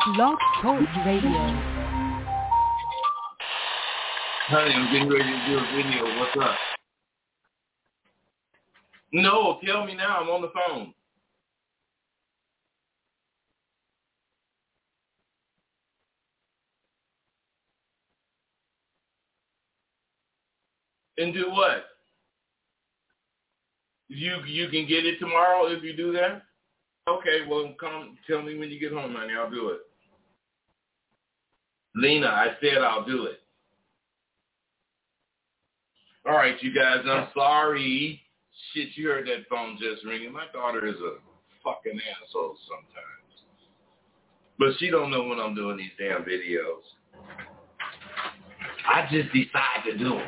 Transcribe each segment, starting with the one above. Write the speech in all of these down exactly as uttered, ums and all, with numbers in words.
Blog Talk Radio. Honey, I'm getting ready to do a video. What's up? No, tell me now. I'm on the phone. And do what? You you can get it tomorrow if you do that? Okay, well, come tell me when you get home, honey. I'll do it. Lena, I said I'll do it. All right, you guys, I'm sorry. Shit, you heard that phone just ringing. My daughter is a fucking asshole sometimes. But she don't know when I'm doing these damn videos. I just decide to do them.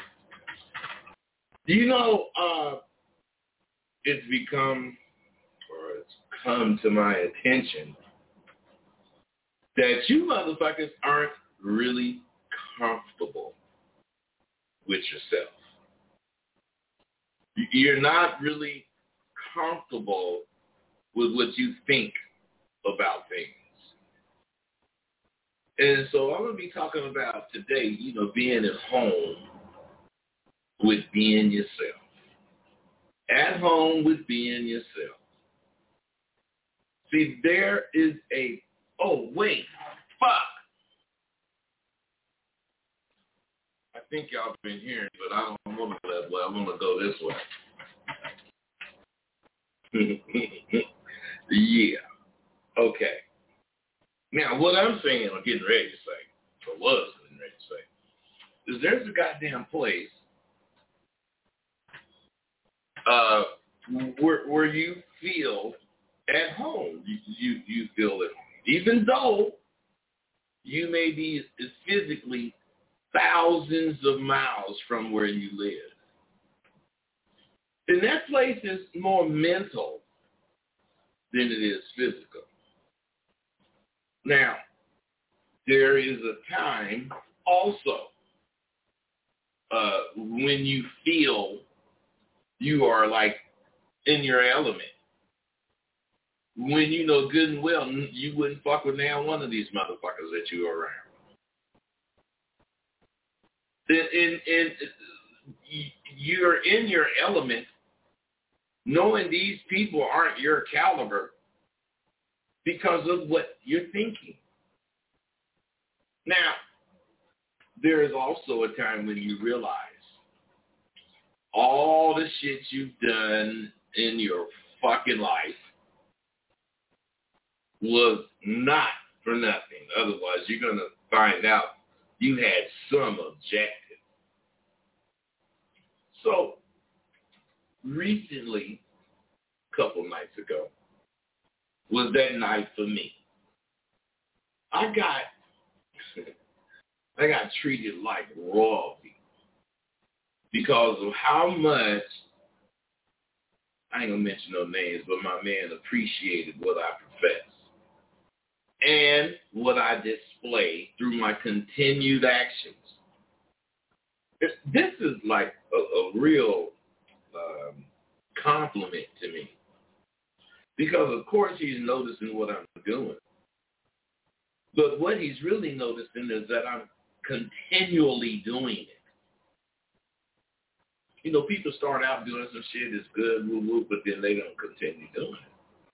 You know, uh, it's become, or it's come to my attention that you motherfuckers aren't really comfortable with yourself. You're not really comfortable with what you think about things. And so I'm going to be talking about today, you know, being at home with being yourself. At home with being yourself. See, there is a, oh, wait, fuck. I think y'all been hearing, but I don't want to go that way. I want to go this way. Yeah. Okay. Now, what I'm saying, I'm getting ready to say, or was getting ready to say, is there's a goddamn place uh, where, where you feel at home. You, you, you feel at home. Even though you may be physically thousands of miles from where you live. And that place is more mental than it is physical. Now, there is a time also uh, when you feel you are like in your element. When you know good and well you wouldn't fuck with now one of these motherfuckers that you are around. And, and, and you're in your element knowing these people aren't your caliber because of what you're thinking. Now, there is also a time when you realize all the shit you've done in your fucking life was not for nothing. Otherwise, you're going to find out you had some objective. So, recently, a couple nights ago, was that night for me. I got, I got treated like royalty because of how much, I ain't gonna mention no names, but my man appreciated what I profess and what I display through my continued actions. This is like a, a real um, compliment to me. Because, of course, he's noticing what I'm doing. But what he's really noticing is that I'm continually doing it. You know, people start out doing some shit that's good, woo, woo, but then they don't continue doing it.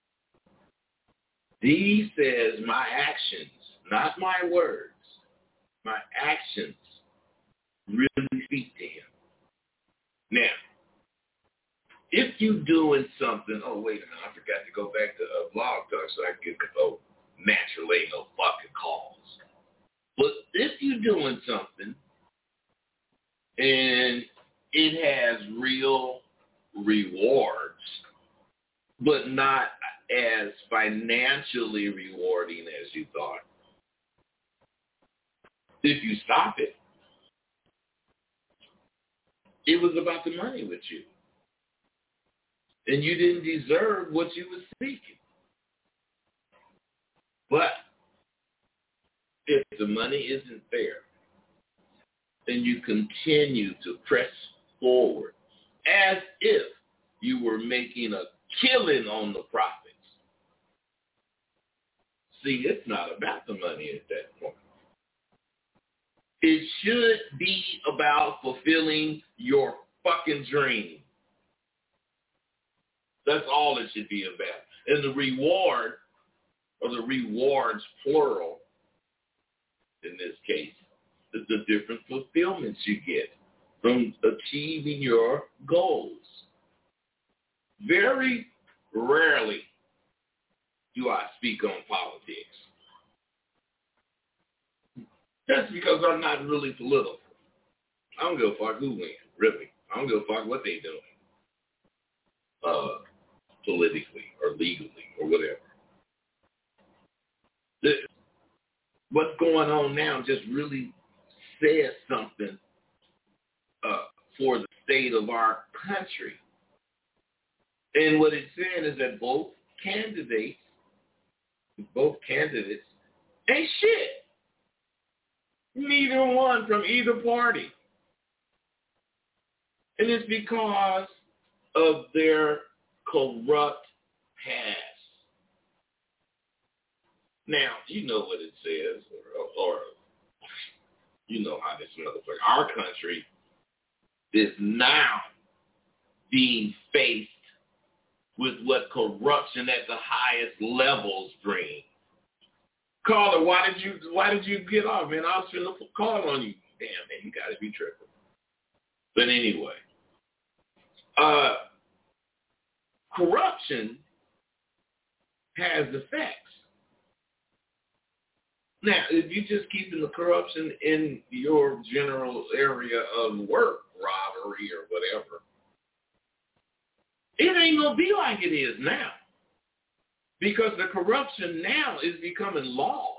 He says my actions, not my words, my actions really speak to him. Now, if you doing something, oh, wait a minute, I forgot to go back to a blog talk so I can get, oh, naturally ain't no fucking calls. But if you doing something and it has real rewards, but not as financially rewarding as you thought, if you stop it, it was about the money with you. And you didn't deserve what you were seeking. But if the money isn't there, then you continue to press forward as if you were making a killing on the profits. See, it's not about the money at that point. It should be about fulfilling your fucking dream. That's all it should be about. And the reward, or the rewards plural, in this case, is the different fulfillments you get from achieving your goals. Very rarely do I speak on politics. That's because I'm not really political. I don't give a fuck who wins, really. I don't give a fuck what they doing, uh, politically or legally or whatever. The, what's going on now just really says something uh, for the state of our country. And what it's saying is that both candidates, both candidates ain't shit. Neither one from either party. And it's because of their corrupt past. Now, you know what it says, or, or you know how this motherfucker, our country is now being faced with what corruption at the highest levels bring. Caller, why did you why did you get off, man? I was finna call on you. Damn, man, you gotta be tripping. But anyway, uh, corruption has effects. Now, if you just keeping the corruption in your general area of work, robbery or whatever, it ain't gonna be like it is now. Because the corruption now is becoming laws.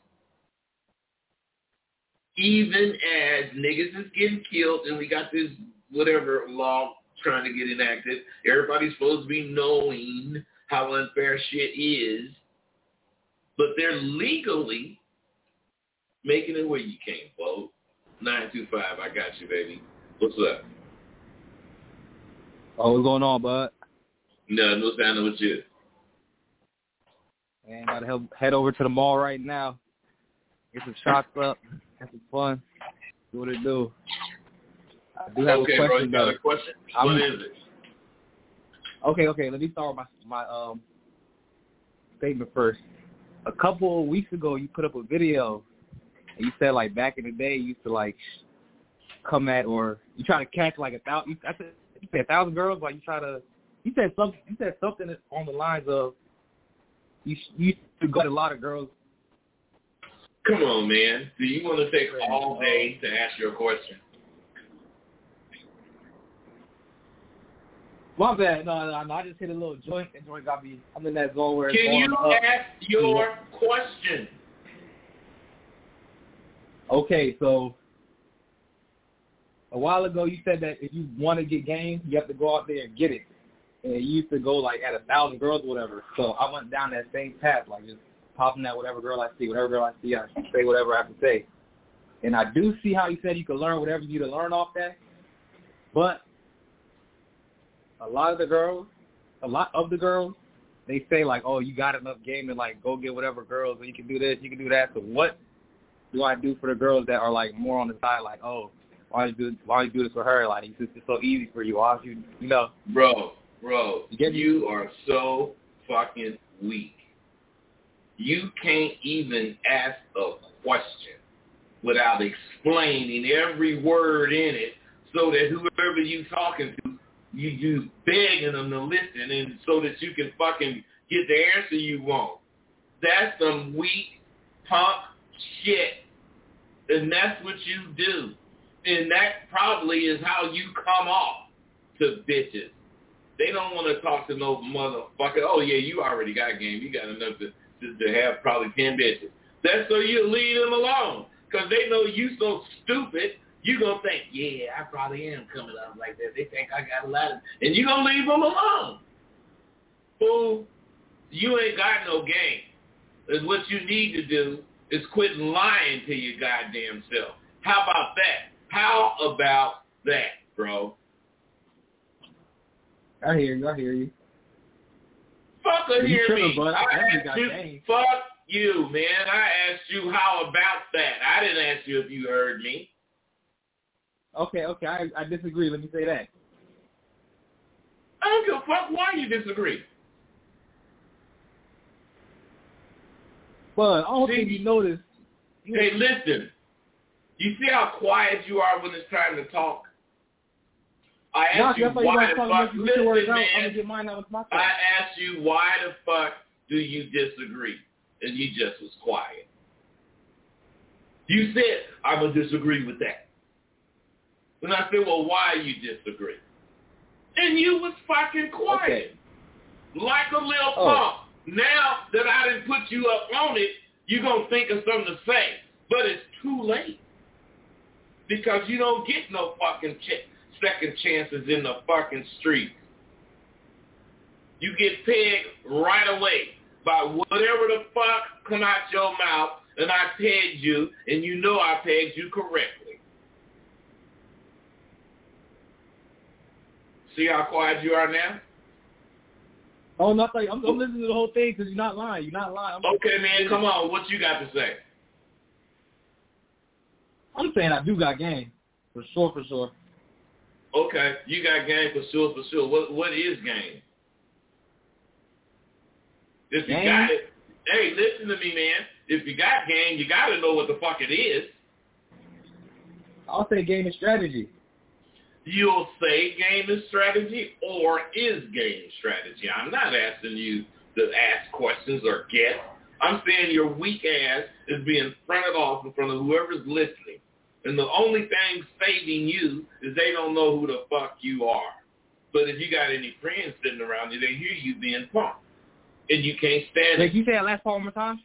Even as niggas is getting killed and we got this whatever law trying to get enacted, everybody's supposed to be knowing how unfair shit is, but they're legally making it where you can't vote. nine two five, I got you, baby. What's up? Oh, what's going on, bud? Nothing. What's happening with you? Man, gotta help, head over to the mall right now. Get some shots up. Have some fun. Do what it do. I do have okay, a question, bro, you got though. a question? I'm, what is it? Okay, okay. Let me start with my, my um statement first. A couple of weeks ago, you put up a video, and you said, like, back in the day, you used to, like, come at, or you try to catch, like, a thousand, I said, you said a thousand girls, like, you try to, you said something, you said something on the lines of, You you got a lot of girls. Come on, man. Do you want to take all day to ask your question? My bad. No, no, no. I just hit a little joint, and joint got me. I'm in that zone where it's Can going you up. ask your question? Okay, so a while ago you said that if you want to get game, you have to go out there and get it. And you used to go, like, at a thousand girls or whatever. So I went down that same path, like, just popping at whatever girl I see. Whatever girl I see, I say whatever I have to say. And I do see how you said you can learn whatever you need to learn off that. But a lot of the girls, a lot of the girls, they say, like, oh, you got enough game to, like, go get whatever girls, and you can do this, you can do that. So what do I do for the girls that are, like, more on the side, like, oh, why don't you do, why don't you do this for her? Like, it's just so easy for you. Why don't you, you know? Bro. Bro, you, you are so fucking weak. You can't even ask a question without explaining every word in it so that whoever you talking to, you you begging them to listen and so that you can fucking get the answer you want. That's some weak punk shit. And that's what you do. And that probably is how you come off to bitches. They don't want to talk to no motherfucker. Oh, yeah, you already got game. You got enough to, to, to have probably ten bitches. That's so you leave them alone. Because they know you so stupid, you going to think, yeah, I probably am coming up like that. They think I got a lot of... And you going to leave them alone. Fool, you ain't got no game. And what you need to do is quit lying to your goddamn self. How about that? How about that, bro? I hear you. I hear you. Fuck or hear tripping, me. Bud. I I definitely asked got you, game. fuck you, man. I asked you how about that. I didn't ask you if you heard me. Okay, okay, I, I disagree. Let me say that. I don't give a fuck why you disagree. But I don't see, think you noticed. Hey, listen. You see how quiet you are when it's time to talk? I asked you why the fuck, listen, man, I'm gonna get mine out with my I asked you why the fuck do you disagree? And you just was quiet. You said, I'm going to disagree with that. And I said, well, why you disagree? And you was fucking quiet. Okay. Like a little oh. punk. Now that I didn't put you up on it, you're going to think of something to say. But it's too late. Because you don't get no fucking ch- second chances in the fucking street. You get pegged right away by whatever the fuck come out your mouth, and I pegged you, and you know I pegged you correctly. See how quiet you are now? Oh, nothing. I'm, I'm listening to the whole thing because you're not lying. You're not lying. I'm okay, man, come on. What you got to say? I'm saying I do got game. For sure, for sure. Okay, you got game for sure, for sure. What What is game? If you game? got it, hey, listen to me, man. If you got game, you got to know what the fuck it is. I'll say game is strategy. You'll say game is strategy or is game strategy. I'm not asking you to ask questions or guess. I'm saying your weak ass is being fronted off in front of whoever's listening. And the only thing saving you is they don't know who the fuck you are. But if you got any friends sitting around you, they hear you being punked. And you can't stand like it. You say that last part one more time?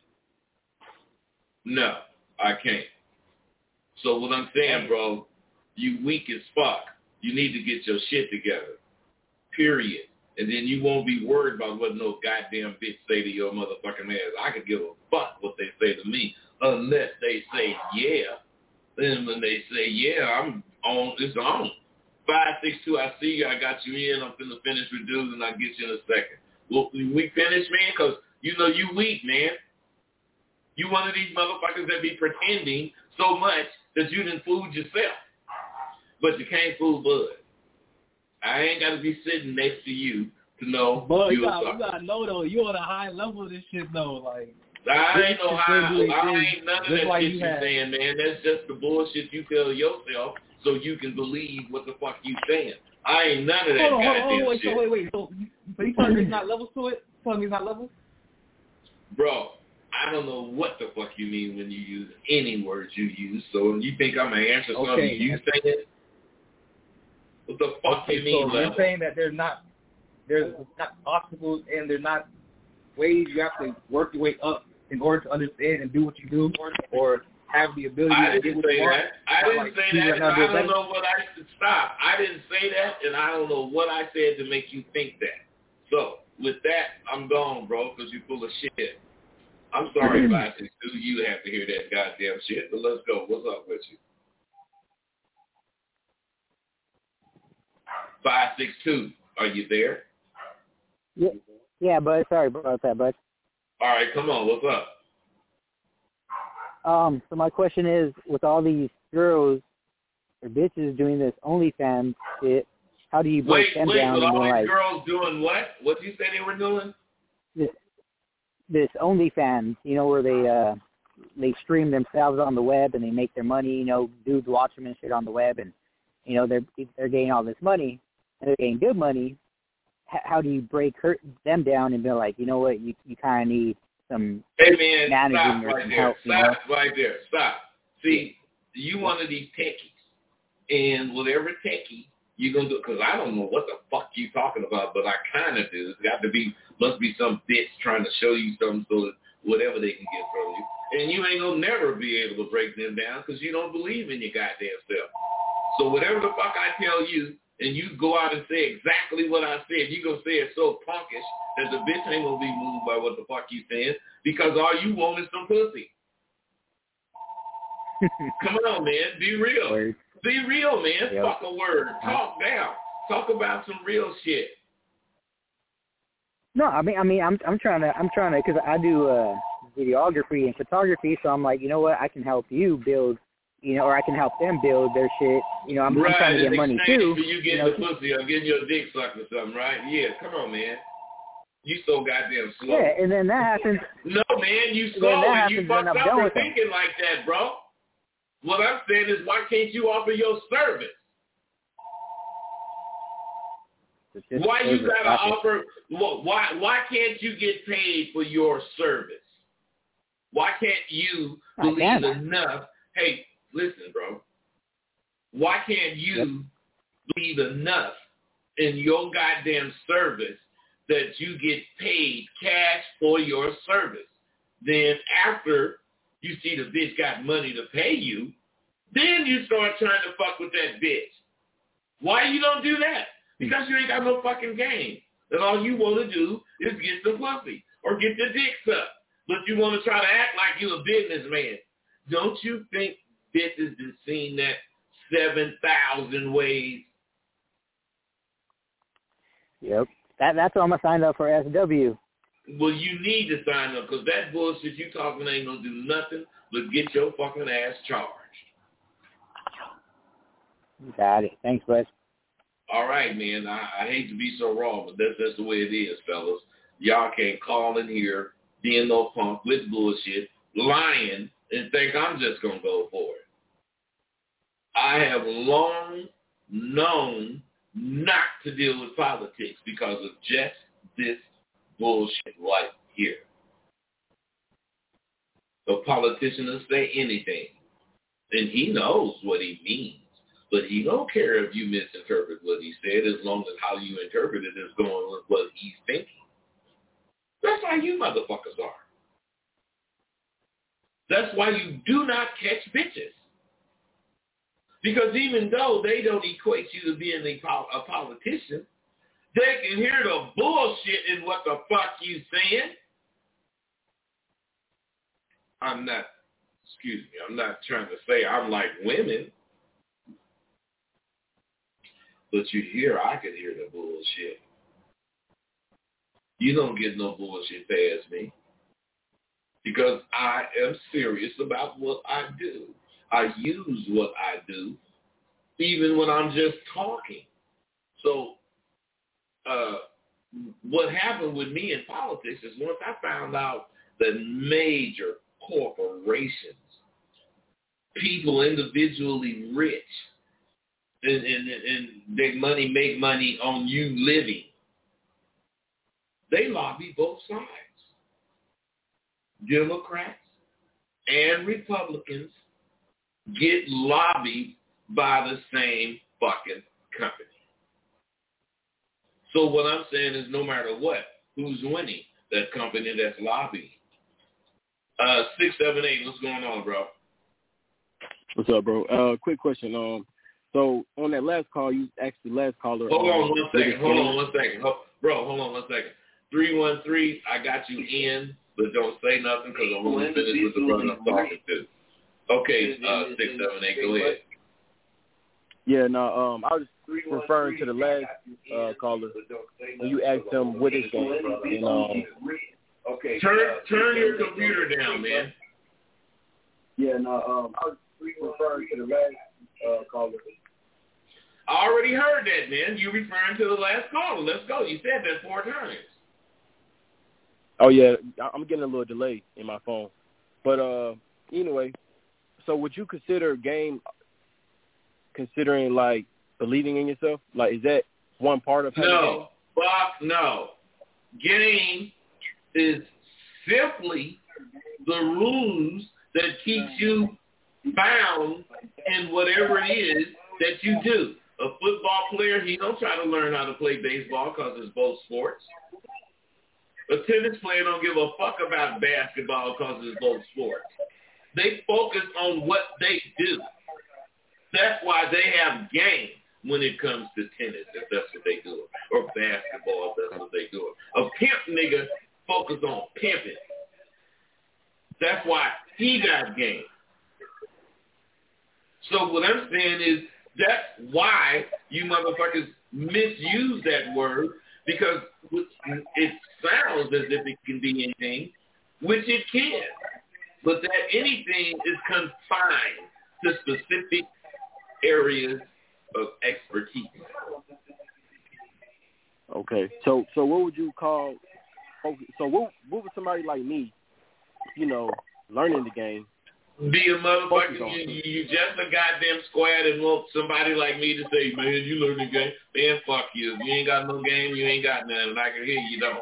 No, I can't. So what I'm saying, bro, you weak as fuck. You need to get your shit together. Period. And then you won't be worried about what no goddamn bitch say to your motherfucking ass. I could give a fuck what they say to me unless they say yeah. Then when they say yeah, I'm on, it's on. five six two, I see you. I got you in. I'm finna finish with dudes and I'll get you in a second. Well, we finish, man, because you know you weak, man. You one of these motherfuckers that be pretending so much that you done fooled yourself. But you can't fool Bud. I ain't got to be sitting next to you to know Bud, you you got, you got to know, though. You on a high level of this shit, though. Like, I ain't no high. I ain't none of that like shit you you had. saying, man. That's just the bullshit you tell yourself so you can believe what the fuck you saying. I ain't none of that hold on, goddamn hold on, wait, shit. So wait, wait. So, so you telling me there's not levels to it? You telling me there's not levels? Bro, I don't know what the fuck you mean when you use any words you use. So you think I'm going to answer something okay. you say it? What the fuck okay, you mean so level? You're saying that there's not, there's not obstacles and there's not ways you have to work your way up in order to understand and do what you do or have the ability I to didn't get what say you that. want? I didn't like, say that. And I don't know what I should stop. I didn't say that, and I don't know what I said to make you think that. So with that, I'm gone, bro, because you're full of shit. I'm sorry about this, dude. You have to hear that goddamn shit. But let's go. What's up with you? Five six two. Are you there? Yeah, yeah, bud. Sorry about that, bud. All right, come on. What's up? Um, so my question is, with all these girls or bitches doing this OnlyFans shit, how do you break wait, them wait, down? Wait, with all these like, girls doing what? What did you say they were doing? This, this OnlyFans, you know, where they uh they stream themselves on the web and they make their money. You know, dudes watch them and shit on the web, and you know they're they're getting all this money and they're getting good money. H- how do you break her, them down and be like, you know what, you you kind of need some hey man, managing stop or right some there. help. Stop You know? right there. Stop. See, you one of these techies, and whatever techie you're gonna do, because I don't know what the fuck you talking about, but I kind of do. It's got to be, must be some bitch trying to show you something so that whatever they can get from you, and you ain't gonna never be able to break them down because you don't believe in your goddamn self. So whatever the fuck I tell you, and you go out and say exactly what I said, you gonna say it so punkish that the bitch ain't gonna be moved by what the fuck you saying because all you want is some pussy. Come on, man. Be real. Word. Be real, man. Yep. Fuck a word. Talk down. Talk about some real shit. No, I mean, I mean, I'm I'm trying to I'm trying to because I do uh videography and photography, so I'm like, you know what, I can help you build, you know, or I can help them build their shit. You know, I'm, right, I'm trying to get money too. For you getting you know, the pussy or getting your dick sucked or something, right? Yeah, come on, man. You so goddamn slow. Yeah, and then that happens. No, man, you slow and, and you fucked up for thinking them. like that, bro. What I'm saying is, why can't you offer your service? Why you gotta offer? Why why can't you get paid for your service? Why can't you believe enough? Hey, listen, bro. Why can't you yep. believe enough in your goddamn service that you get paid cash for your service? Then after you see the bitch got money to pay you, then you start trying to fuck with that bitch. Why you don't do that? Because you ain't got no fucking game. And all you want to do is get the pussy or get the dick sucked. But you want to try to act like you a businessman. Don't you think bitches have seen that seven thousand ways? Yep. That, that's why I'm going to sign up for S W. Well, you need to sign up because that bullshit you talking ain't going to do nothing but get your fucking ass charged. Got it. Thanks, bud. All right, man. I, I hate to be so raw, but that's, that's the way it is, fellas. Y'all can't call in here being no punk with bullshit, lying, and think I'm just going to go for it. I have long known not to deal with politics because of just this bullshit right here. A politician will say anything, and he knows what he means. But he don't care if you misinterpret what he said as long as how you interpret it is going with what he's thinking. That's how you motherfuckers are. That's why you do not catch bitches. Because even though they don't equate you to being a, a politician, they can hear the bullshit in what the fuck you saying. I'm not, excuse me, I'm not trying to say I'm like women. But you hear, I can hear the bullshit. You don't get no bullshit past me. Because I am serious about what I do. I use what I do, even when I'm just talking. So, uh, what happened with me in politics is once I found out that major corporations, people individually rich, And, and, and big money make money on you living. They lobby both sides. Democrats and Republicans get lobbied by the same fucking company. So what I'm saying is no matter what, who's winning? That company that's lobbying. Uh, six seven eight, what's going on, bro? What's up, bro? Uh, quick question. Um, So on that last call, you asked the last caller. Hold on um, one second. Hold on one second. Hold, bro, hold on one second. three one three, I got you in, but don't say nothing because I'm going to finish with the brother I'm talking to. Okay, uh, six seven eight, go ahead. Yeah, no, um, I was referring to the last uh, caller when you asked him what is game. And, um, turn, turn your computer down, man. Yeah, no, um, I was referring to the last uh, caller. I already heard that, man. You referring to the last caller. Let's go. You said that four times. Oh, yeah. I'm getting a little delay in my phone. But uh, anyway, so would you consider game considering, like, believing in yourself? Like, is that one part of how No. Fuck no. Game is simply the rules that keep you bound in whatever it is that you do. A football player, he don't try to learn how to play baseball because it's both sports. A tennis player don't give a fuck about basketball because it's both sports. They focus on what they do. That's why they have game when it comes to tennis, if that's what they do, or basketball, if that's what they do. A pimp nigga focus on pimping. That's why he got game. So what I'm saying is that's why you motherfuckers misuse that word, because it sounds as if it can be anything, which it can, but that anything is confined to specific areas of expertise. Okay, so so what would you call? So what what would somebody like me, you know, learning the game? Be a motherfucker. You, you just a goddamn squad and want somebody like me to say, man, you learn the game. Man, fuck you. If you ain't got no game, you ain't got nothing. I can hear you don't.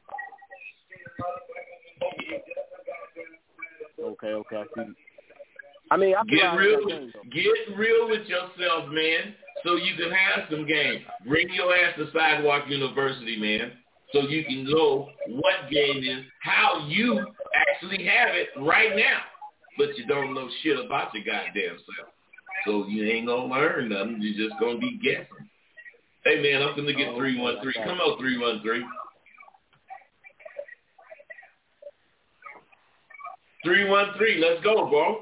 Okay, okay, I see. I mean, I feel get like real. I game, get real with yourself, man, so you can have some game. Bring your ass to Sidewalk University, man, so you can know what game is, how you actually have it right now. But you don't know shit about your goddamn self. So you ain't going to learn nothing. You're just going to be guessing. Hey, man, I'm going to get three one three. Come on, three one three. three one three, let's go, bro.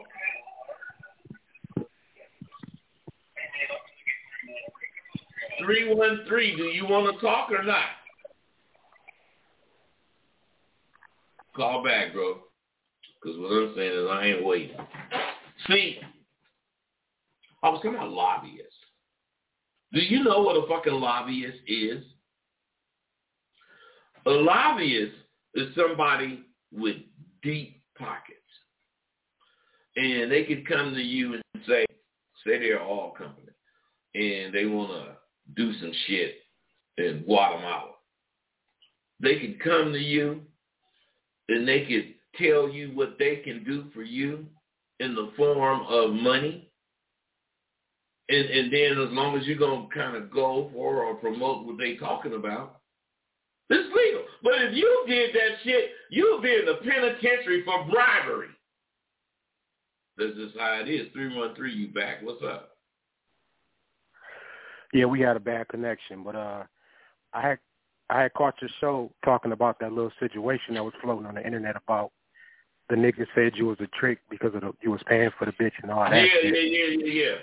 three one three, do you want to talk or not? Call back, bro. Because what I'm saying is I ain't waiting. See, I was talking about lobbyists. Do you know what a fucking lobbyist is? A lobbyist is somebody with deep pockets. And they could come to you and say, say they're all company, and they want to do some shit in Guatemala. They could come to you and they could tell you what they can do for you in the form of money. And, and then as long as you're going to kind of go for or promote what they talking about, it's legal. But if you did that shit, you'll be in the penitentiary for bribery. That's just how it is. three one three, you back. What's up? Yeah, we had a bad connection, but uh, I had I had caught your show talking about that little situation that was floating on the internet about the nigga said you was a trick because of the, you was paying for the bitch and all that yeah, shit. Yeah, yeah, yeah, yeah.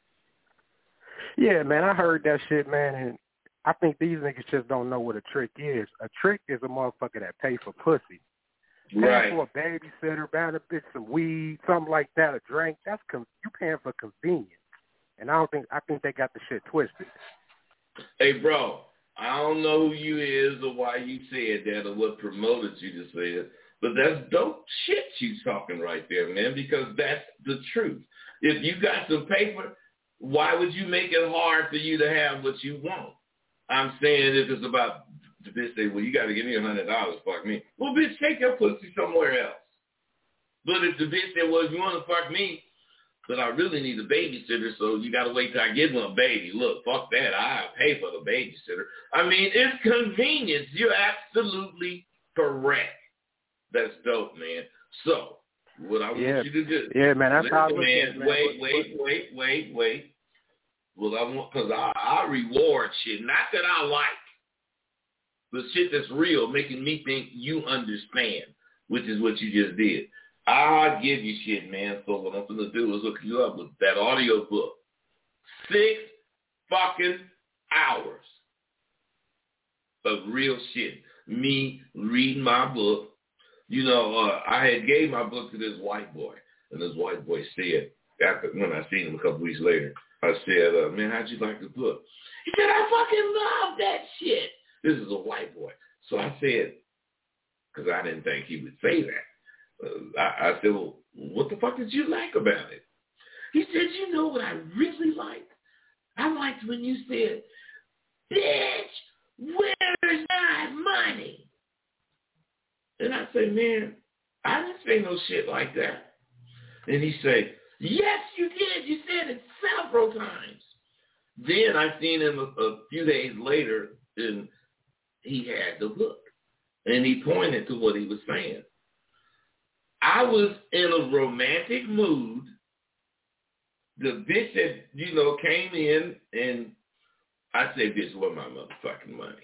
Yeah, man, I heard that shit, man, and I think these niggas just don't know what a trick is. A trick is a motherfucker that pay for pussy. Right. Paying for a babysitter, buying a bitch some weed, something like that, a drink, that's com- you paying for convenience. And I don't think, I think they got the shit twisted. Hey, bro, I don't know who you is or why you said that or what promoted you to say it, but that's dope shit you talking right there, man, because that's the truth. If you got some paper, why would you make it hard for you to have what you want? I'm saying if it's about, the bitch say, well, you got to give me a hundred dollars, fuck me. Well, bitch, take your pussy somewhere else. But if the bitch said, well, if you want to fuck me, but I really need a babysitter, so you got to wait till I get one baby. Look, fuck that. I pay for the babysitter. I mean, it's convenience. You're absolutely correct. That's dope, man. So, what I want yeah. you to do. Yeah, man, that's listen, how I look man, at it, man. Wait, wait, wait, wait, wait. Well, I want, because I, I reward shit. Not that I like, but shit that's real, making me think you understand, which is what you just did. I'll give you shit, man. So what I'm going to do is look you up with that audio book. Six fucking hours of real shit. Me reading my book. You know, uh, I had gave my book to this white boy, and this white boy said, after when I seen him a couple weeks later, I said, uh, man, how'd you like the book? He said, I fucking love that shit. This is a white boy. So I said, because I didn't think he would say that. Uh, I, I said, well, what the fuck did you like about it? He said, you know what I really liked? I liked when you said, bitch, where's my money? And I said, man, I didn't say no shit like that. And he said, yes, you did. You said it several times. Then I seen him a, a few days later, and he had the book. And he pointed to what he was saying. I was in a romantic mood. The bitch that, you know, came in, and I said, bitch, where's my motherfucking money?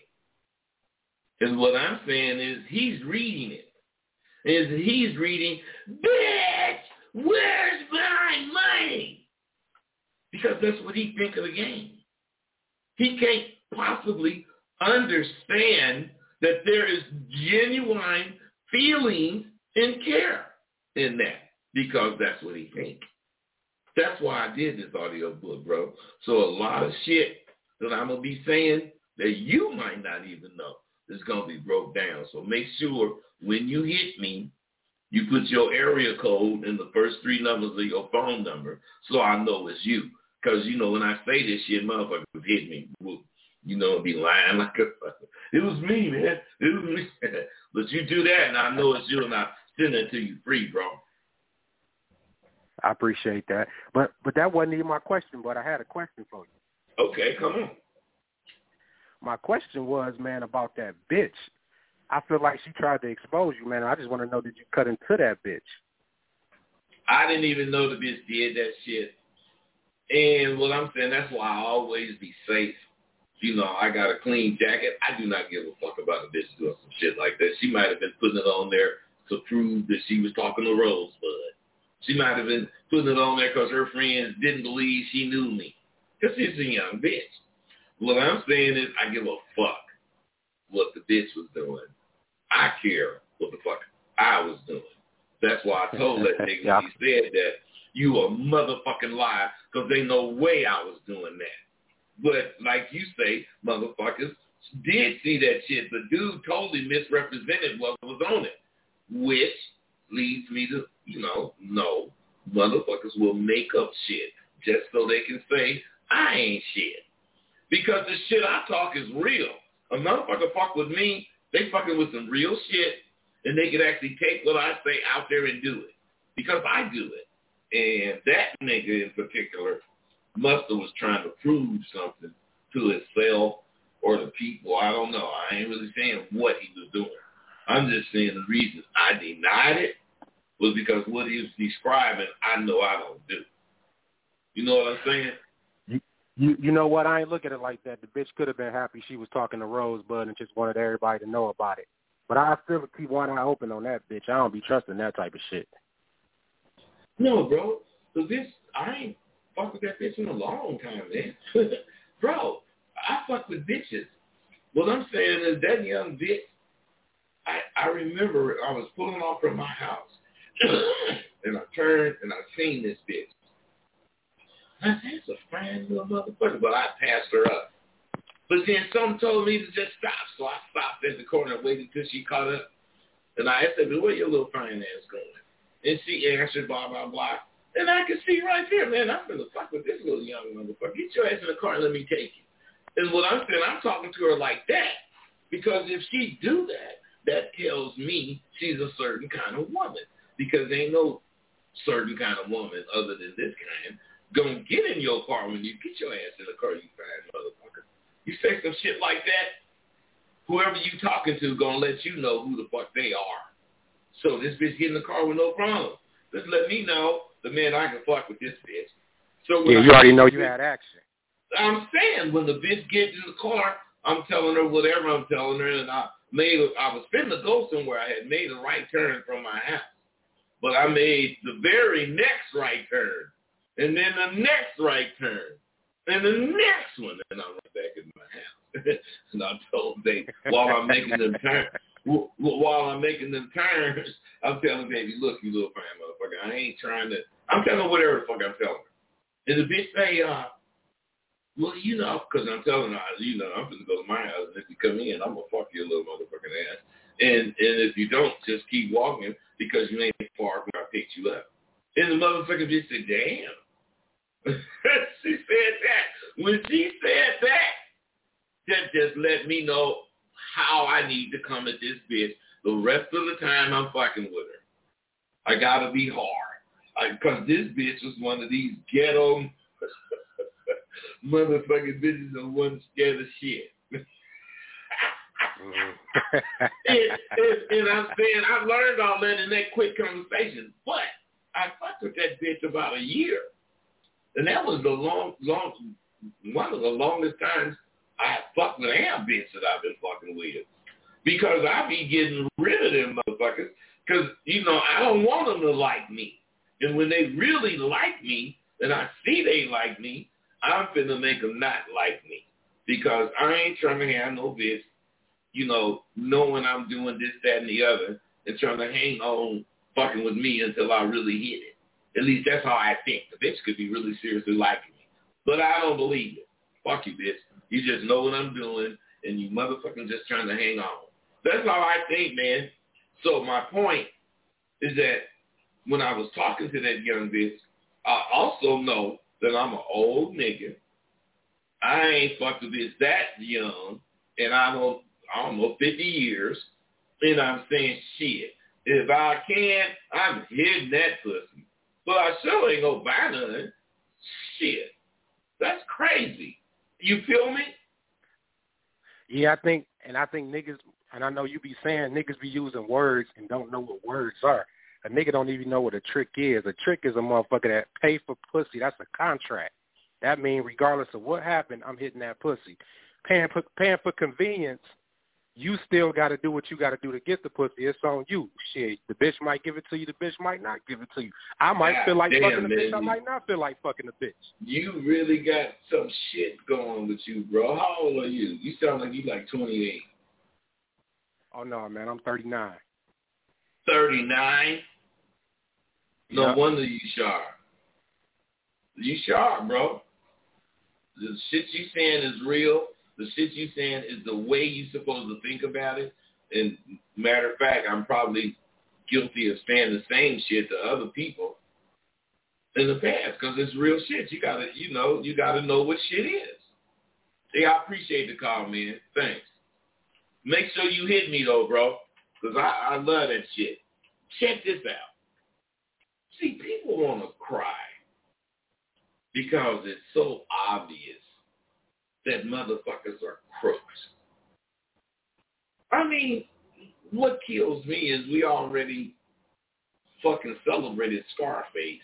And what I'm saying is he's reading it. Is he's reading, bitch, where's my money? Because that's what he think of the game. He can't possibly understand that there is genuine feelings and care in that because that's what he thinks. That's why I did this audio book, bro. So a lot of shit that I'm going to be saying that you might not even know is going to be broke down. So make sure when you hit me, you put your area code in the first three numbers of your phone number so I know it's you. Because, you know, when I say this shit, motherfuckers hit me. You know, be lying like a fucker. It was me, man. It was me. But you do that, and I know it's you, and I send it to you free, bro. I appreciate that. But but that wasn't even my question, but I had a question for you. Okay, come on. My question was, man, about that bitch. I feel like she tried to expose you, man. I just want to know, did you cut into that bitch? I didn't even know the bitch did that shit. And what I'm saying, that's why I always be safe. You know, I got a clean jacket. I do not give a fuck about a bitch doing some shit like that. She might have been putting it on there to prove that she was talking to Rosebud. She might have been putting it on there because her friends didn't believe she knew me. Because she's a young bitch. What I'm saying is I give a fuck what the bitch was doing. I care what the fuck I was doing. That's why I told that nigga yeah. when he said that, you a motherfucking liar because there ain't no way I was doing that. But like you say, motherfuckers did see that shit. The dude totally misrepresented what was on it, which leads me to, you know, no, motherfuckers will make up shit just so they can say, I ain't shit. Because the shit I talk is real. A motherfucker fuck with me, they fucking with some real shit, and they could actually take what I say out there and do it. Because I do it. And that nigga in particular must have was trying to prove something to himself or the people. I don't know. I ain't really saying what he was doing. I'm just saying the reason I denied it was because what he was describing, I know I don't do. You know what I'm saying? You, you, you know what? I ain't look at it like that. The bitch could have been happy she was talking to Rosebud and just wanted everybody to know about it. But I still keep one eye open on that bitch. I don't be trusting that type of shit. No, bro. The bitch, I ain't fucked with that bitch in a long time, man. Bro, I fuck with bitches. What I'm saying is that young bitch, I, I remember I was pulling off from my house, and I turned and I seen this bitch. I said, that's a fine little motherfucker, but I passed her up. But then something told me to just stop, so I stopped at the corner and waited until she caught up. And I said, where your little fine ass going? And she answered, blah, blah, blah. And I could see right there, man, I'm going to fuck with this little young motherfucker. Get your ass in the car and let me take you. And what I'm saying, I'm talking to her like that. Because if she do that, that tells me she's a certain kind of woman. Because ain't no certain kind of woman other than this kind gonna get in your car when you get your ass in the car, you fine motherfucker. You say some shit like that, whoever you talking to gonna let you know who the fuck they are. So this bitch get in the car with no problem. Just let me know the man I can fuck with this bitch. So yeah, you I, already know you had action. I'm saying when the bitch gets in the car, I'm telling her whatever I'm telling her, and I made a, I was finna to go somewhere. I had made a right turn from my house, but I made the very next right turn, and then the next right turn, and the next one, and I went back in my house. And I told they while I'm making them turn, while I'm making them turns, I'm telling baby, look, you little fine motherfucker, I ain't trying to. I'm telling her whatever the fuck I'm telling her. And the bitch say, uh, well, you know, because I'm telling her, you know, I'm going to go to my house, and if you come in, I'm going to fuck your little motherfucking ass. And and if you don't, just keep walking because you ain't far where I picked you up. And the motherfucker bitch said, damn. She said that. When she said that, that just let me know how I need to come at this bitch the rest of the time I'm fucking with her. I got to be hard. Because this bitch was one of these ghetto motherfucking bitches that wasn't scared of shit. mm-hmm. and, and, and I'm saying I learned all that in that quick conversation, but I fucked with that bitch about a year, and that was the long, long, one of the longest times I fucked with a damn bitch that I've been fucking with, because I be getting rid of them motherfuckers, because you know I don't want them to like me, and when they really like me, and I see they like me, I'm finna make them not like me, because I ain't trying to have no bitch, you know, knowing I'm doing this, that, and the other, and trying to hang on fucking with me until I really hit it. At least that's how I think. The bitch could be really seriously liking me. But I don't believe it. Fuck you, bitch. You just know what I'm doing, and you motherfucking just trying to hang on. That's how I think, man. So my point is that when I was talking to that young bitch, I also know that I'm an old nigga. I ain't fucked a bitch that young, and I don't, I don't know, fifty years, and I'm saying shit. If I can, I'm hitting that pussy. But I sure ain't gonna buy nothing. Shit. That's crazy. You feel me? Yeah, I think, and I think niggas, and I know you be saying niggas be using words and don't know what words are. A nigga don't even know what a trick is. A trick is a motherfucker that pay for pussy. That's a contract. That means regardless of what happened, I'm hitting that pussy. Paying for, paying for convenience, you still got to do what you got to do to get the pussy. It's on you. Shit, the bitch might give it to you. The bitch might not give it to you. I might God feel like damn, fucking the man. bitch. I might not feel like fucking the bitch. You really got some shit going with you, bro. How old are you? You sound like you like twenty-eight. Oh, no, man. I'm thirty-nine. thirty-nine? No Yep. wonder you sharp. You sharp, bro. The shit you saying is real. The shit you saying is the way you supposed to think about it. And matter of fact, I'm probably guilty of saying the same shit to other people in the past because it's real shit. You gotta, you know, you gotta know what shit is. Yeah, I appreciate the call, man. Thanks. Make sure you hit me though, bro, because I, I love that shit. Check this out. See, people want to cry because it's so obvious that motherfuckers are crooks. I mean, what kills me is we already fucking celebrated Scarface.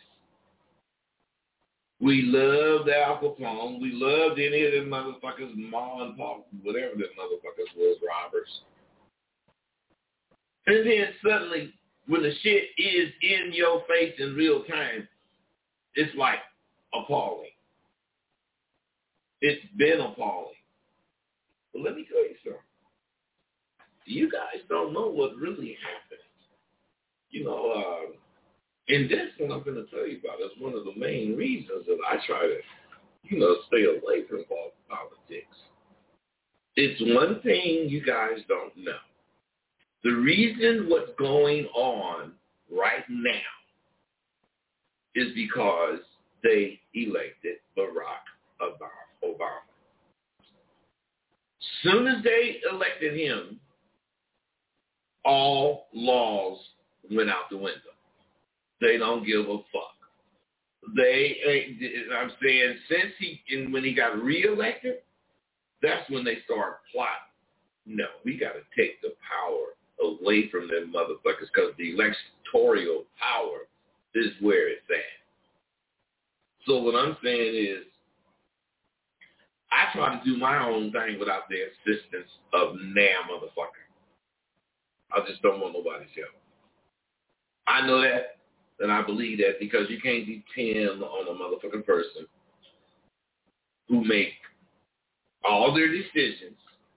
We loved Al Capone. We loved any of them motherfuckers, Ma and Pop, whatever them motherfuckers was, robbers. And then suddenly, when the shit is in your face in real time, it's like appalling. It's been appalling. But let me tell you something. You guys don't know what really happened. You know, uh, and this one I'm going to tell you about is one of the main reasons that I try to, you know, stay away from politics. It's one thing you guys don't know. The reason what's going on right now is because they elected Barack Obama. Soon as they elected him, all laws went out the window. They don't give a fuck. They, I'm saying, since he, and when he got reelected, that's when they start plotting. No, we got to take the power away from them motherfuckers because the electoral power is where it's at. So what I'm saying is, I try to do my own thing without the assistance of nah motherfucker. I just don't want nobody's help. I know that, and I believe that because you can't depend on a motherfucking person who make all their decisions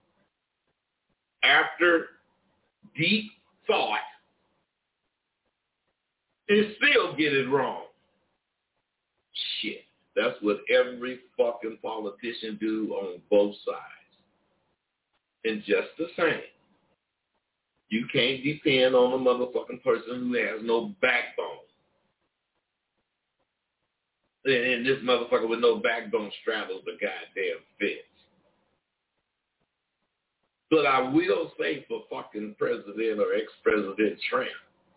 after deep thought and still get it wrong. Shit. That's what every fucking politician do on both sides. And just the same, you can't depend on a motherfucking person who has no backbone. And this motherfucker with no backbone straddles the goddamn fence. But I will say for fucking President or ex-President Trump,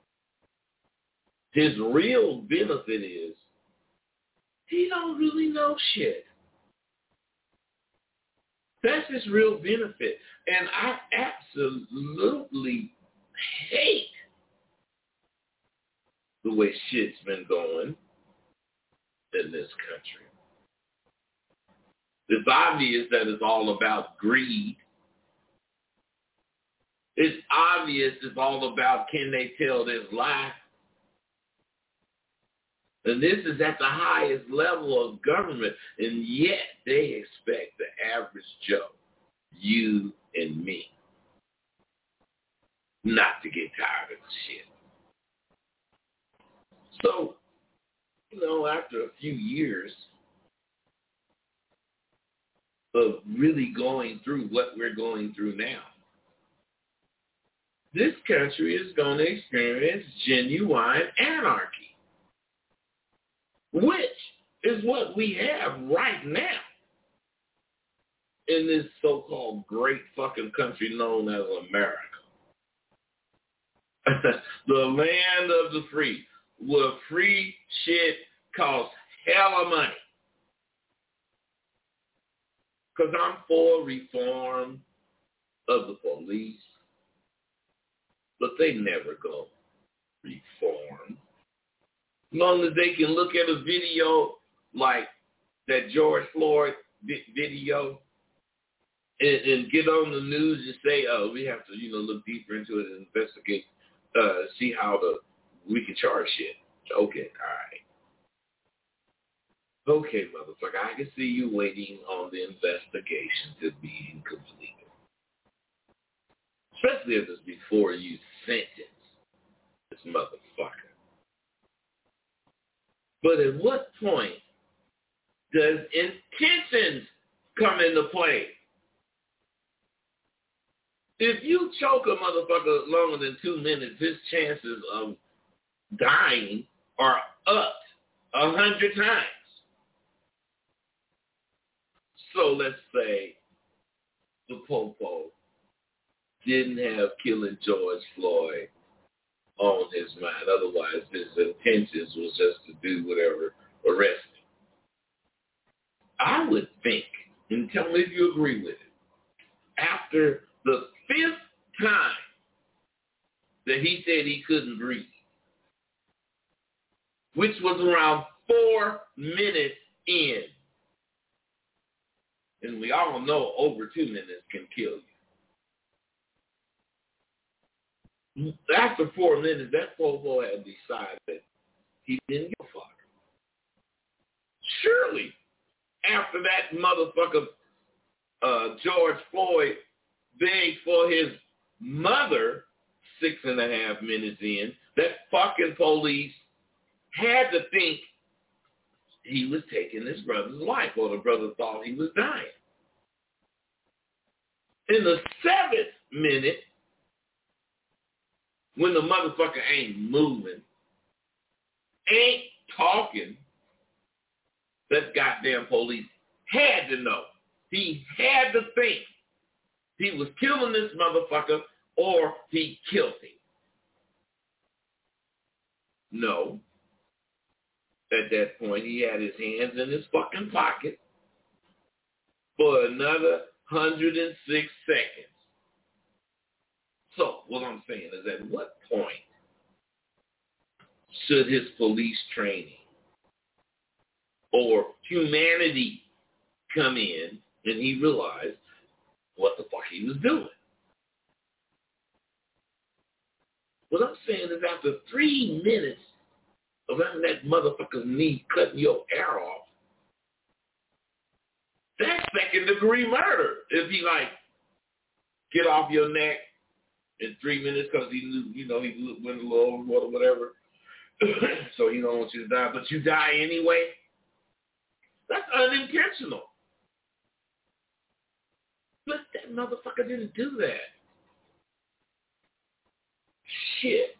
his real benefit is he don't really know shit. That's his real benefit. And I absolutely hate the way shit's been going in this country. It's obvious that it's all about greed. It's obvious it's all about can they tell this lie. And this is at the highest level of government, and yet they expect the average Joe, you and me, not to get tired of the shit. So, you know, after a few years of really going through what we're going through now, this country is going to experience genuine anarchy, which is what we have right now in this so-called great fucking country known as America. The land of the free, where free shit costs hella money. Because I'm for reform of the police, but they never go reform. As long as they can look at a video like that George Floyd video and, and get on the news and say, oh, we have to, you know, look deeper into it and investigate, uh, see how the we can charge shit. Okay, all right. Okay, motherfucker, I can see you waiting on the investigation to be completed. Especially if it's before you sentence this motherfucker. But at what point does intentions come into play? If you choke a motherfucker longer than two minutes, his chances of dying are up a hundred times. So let's say the Popo didn't have killing George Floyd on his mind. Otherwise, his intentions was just to do whatever, arrest him. I would think, and tell me if you agree with it, after the fifth time that he said he couldn't breathe, which was around four minutes in, and we all know over two minutes can kill you. After four minutes, that Popo had decided that he didn't give a fuck. Surely, after that motherfucker uh, George Floyd begged for his mother six and a half minutes in, that fucking police had to think he was taking his brother's life, or the brother thought he was dying. In the seventh minute, when the motherfucker ain't moving, ain't talking, that goddamn police had to know. He had to think he was killing this motherfucker or he killed him. No. At that point, he had his hands in his fucking pocket for another one hundred six seconds. So, what I'm saying is, at what point should his police training or humanity come in and he realized what the fuck he was doing? What I'm saying is, after three minutes around that motherfucker's knee cutting your hair off, that's second degree murder. If he like, get off your neck in three minutes because he, you know, he went a little overboard or whatever, so he don't want you to die, but you die anyway, that's unintentional. But that motherfucker didn't do that. Shit.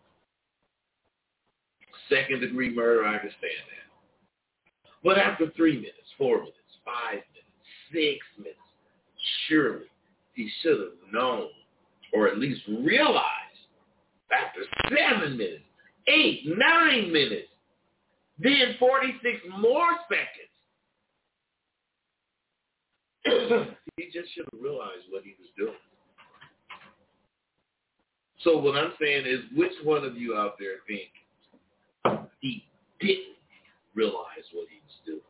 Second degree murder, I can stand that. But after three minutes, four minutes, five minutes, six minutes, surely he should have known, or at least realized, after seven minutes, eight, nine minutes, then forty-six more seconds. He just should have realized what he was doing. So what I'm saying is, which one of you out there think he didn't realize what he was doing?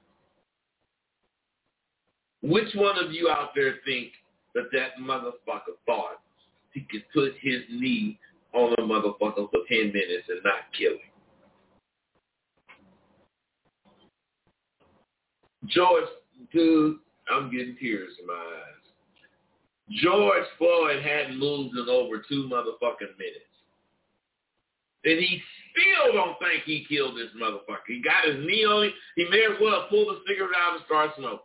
Which one of you out there think that that motherfucker thought he could put his knee on a motherfucker for ten minutes and not kill him? George, dude, I'm getting tears in my eyes. George Floyd hadn't moved in over two motherfucking minutes. And he still don't think he killed this motherfucker. He got his knee on him. He may as well pull the cigarette out and start smoking.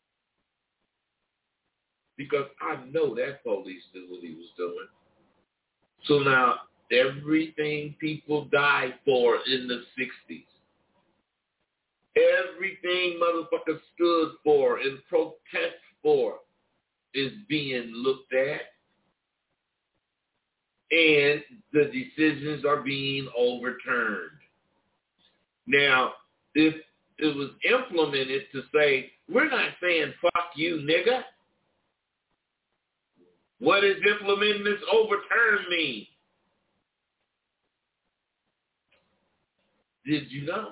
Because I know that police knew what he was doing. So now, everything people died for in the sixties, everything motherfuckers stood for and protest for is being looked at, and the decisions are being overturned. Now, if it was implemented to say, we're not saying fuck you, nigga. What does implementing this overturn mean? Did you know?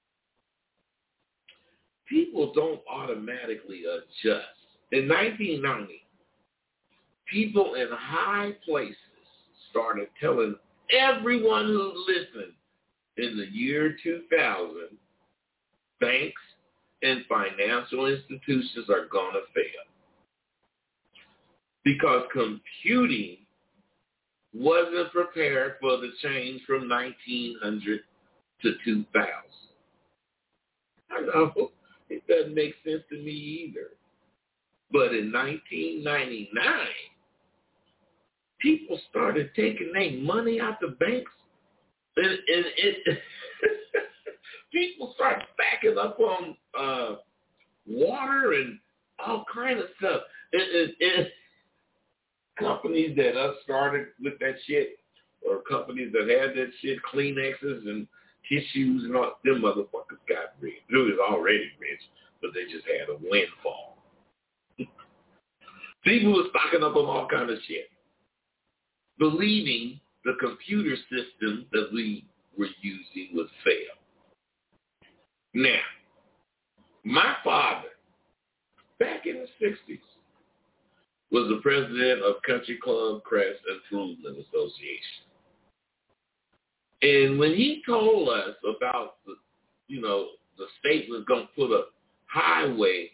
People don't automatically adjust. In nineteen ninety, people in high places started telling everyone who listened in the year two thousand, banks and financial institutions are going to fail. Because computing wasn't prepared for the change from nineteen hundred to two thousand. I know, it doesn't make sense to me either. But in nineteen ninety-nine, people started taking their money out the banks, and, and it people started stacking up on uh, water and all kind of stuff. And, and, and companies that us started with that shit, or companies that had that shit, Kleenexes and tissues and all, them motherfuckers got rich. They was already rich, but they just had a windfall. People were stocking up on all kind of shit, believing the computer system that we were using would fail. Now, my father, back in the sixties, was the president of Country Club, Crest, and Fruitland Association. And when he told us about, the, you know, the state was going to put a highway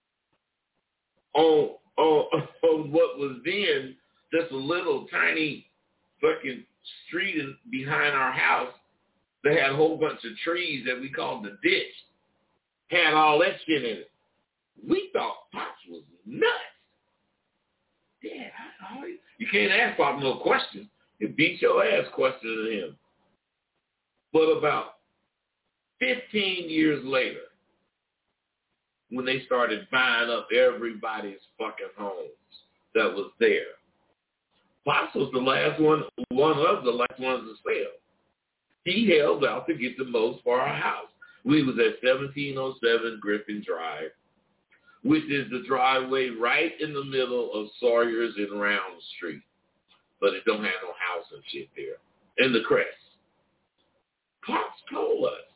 on, on, on what was then just a little tiny fucking street in, behind our house that had a whole bunch of trees that we called the ditch, had all that shit in it. We thought Pops was nuts. Yeah, I, I, you can't ask Pop no questions. You beat your ass questioning him. But about fifteen years later, when they started buying up everybody's fucking homes that was there, Pops was the last one, one of the last ones to sell. He held out to get the most for our house. We was at seventeen oh seven Griffin Drive, which is the driveway right in the middle of Sawyer's and Round Street. But it don't have no house and shit there. And the Crest. Pops told us,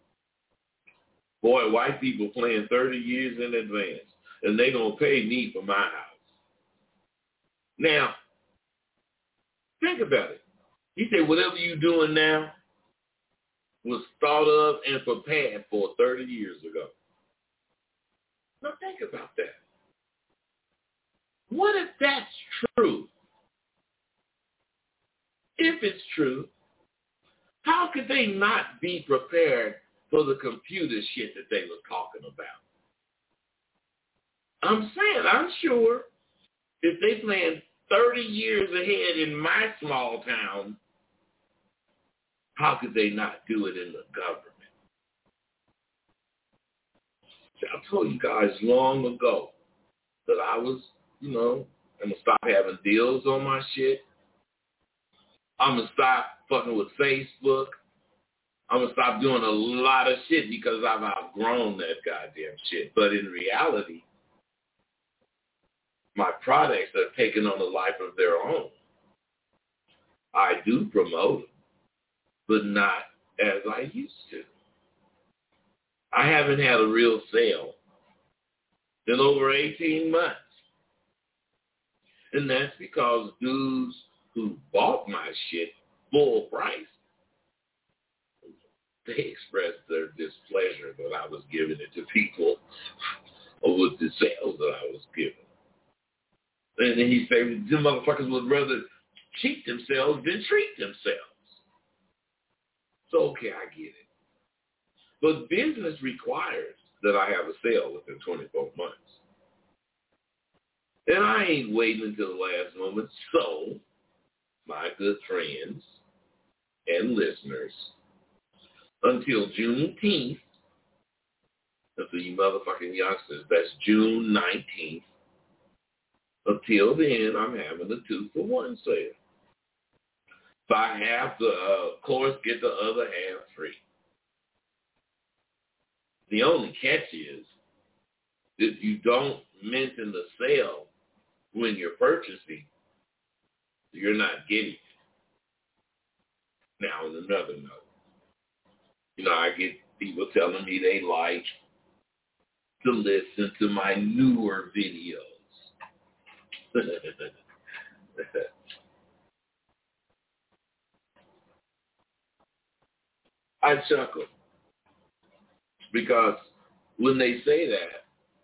boy, white people plan thirty years in advance, and they gonna pay me for my house. Now, think about it. He said, whatever you doing now was thought of and prepared for thirty years ago. Now think about that. What if that's true? If it's true, how could they not be prepared for the computer shit that they were talking about? I'm saying, I'm sure if they planned thirty years ahead in my small town, how could they not do it in the government? I told you guys long ago that I was, you know, I'm going to stop having deals on my shit. I'm going to stop fucking with Facebook. I'm going to stop doing a lot of shit because I've outgrown that goddamn shit. But in reality, my products are taking on a life of their own. I do promote them, but not as I used to. I haven't had a real sale in over eighteen months. And that's because dudes who bought my shit full price, they expressed their displeasure that I was giving it to people with the sales that I was giving. And then he say, them motherfuckers would rather cheat themselves than treat themselves. So, okay, I get it. But business requires that I have a sale within twenty-four months. And I ain't waiting until the last moment. So, my good friends and listeners, until Juneteenth, and for you motherfucking youngsters, that's June nineteenth. Until then, I'm having a two-for-one sale. If I have the uh, course, get the other half free. The only catch is, if you don't mention the sale when you're purchasing, you're not getting it. Now, on another note, you know, I get people telling me they like to listen to my newer videos. I chuckle because when they say that,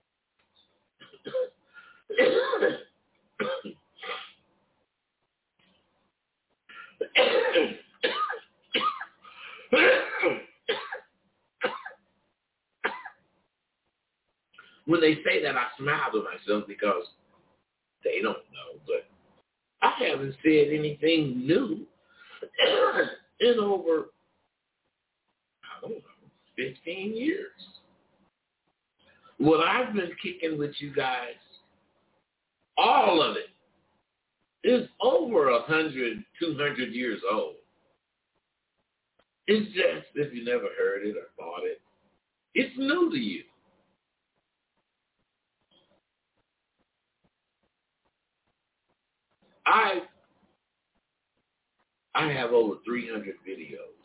when they say that, I smile to myself because they don't know, but I haven't said anything new in over, I don't know, fifteen years. What I've been kicking with you guys, all of it, is over one hundred, two hundred years old. It's just, if you never heard it or thought it, it's new to you. I I have over three hundred videos,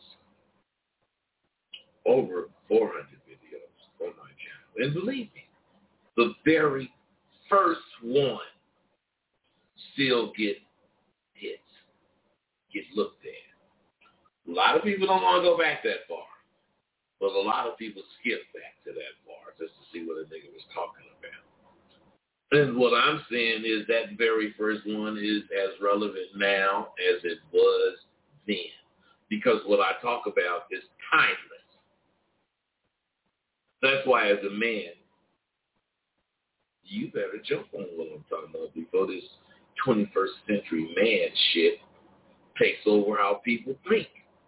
over four hundred videos on my channel. And believe me, the very first one still get hits, get looked at. A lot of people don't want to go back that far, but a lot of people skip back to that far just to see what a nigga was talking about. And what I'm saying is that very first one is as relevant now as it was then. Because what I talk about is timeless. That's why as a man, you better jump on what I'm talking about before this twenty-first century man shit takes over how people think.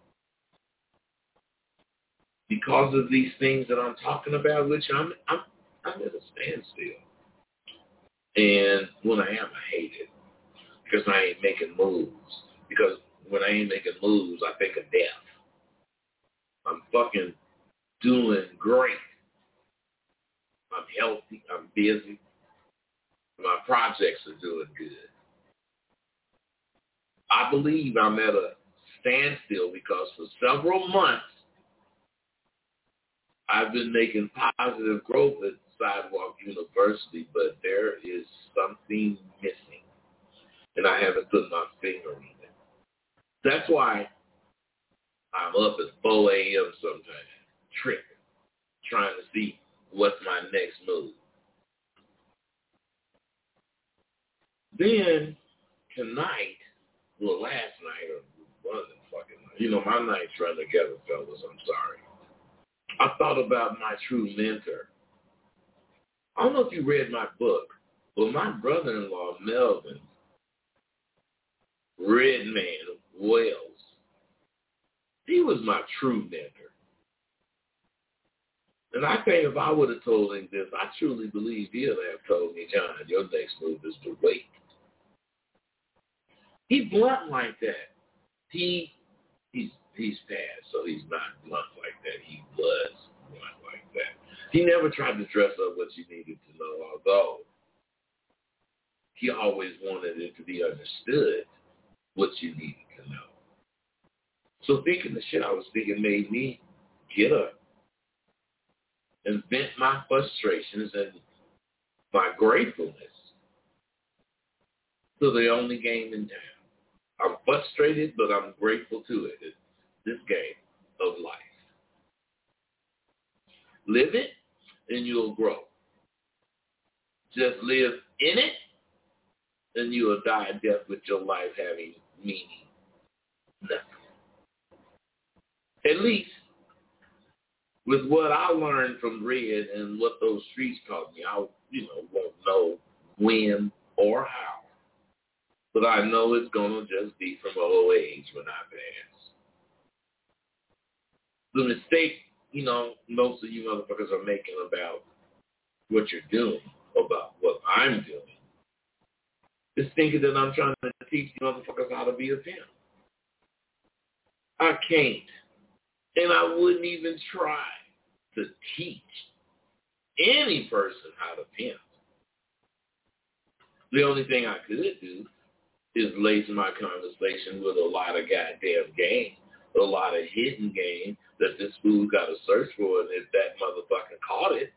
Because of these things that I'm talking about, which I'm, I'm, I'm at a standstill. And when I am, I hate it because I ain't making moves. Because when I ain't making moves, I think of death. I'm fucking doing great. I'm healthy. I'm busy. My projects are doing good. I believe I'm at a standstill because for several months, I've been making positive growth at Sidewalk University, but there is something missing, and I haven't put my finger on it. That's why I'm up at four a.m. sometimes, tripping, trying to see what's my next move. Then tonight, well, last night, or one of them fucking nights, you know, my nights run together, fellas, I'm sorry. I thought about my true mentor. I don't know if you read my book, but my brother-in-law, Melvin Redman Wells, he was my true mentor. And I think if I would have told him this, I truly believe he'd have told me, John, your next move is to wait. He blunt like that. He he's he's passed, so he's not blunt like that. He was blunt like that. He never tried to dress up what you needed to know, although he always wanted it to be understood what you needed to know. So thinking the shit I was thinking made me get up and vent my frustrations and my gratefulness to the only game in town. I'm frustrated, but I'm grateful to it. It's this game of life. Live it, and you'll grow. Just live in it, and you will die a death with your life having meaning nothing. At least with what I learned from Red and what those streets taught me, I, you know, won't know when or how. But I know it's going to just be from old age when I pass. The mistake, you know, most of you motherfuckers are making about what you're doing, about what I'm doing, is thinking that I'm trying to teach you motherfuckers how to be a pimp. I can't. And I wouldn't even try to teach any person how to pimp. The only thing I could do is lace my conversation with a lot of goddamn game, a lot of hidden game that this fool got to search for, and if that motherfucker caught it,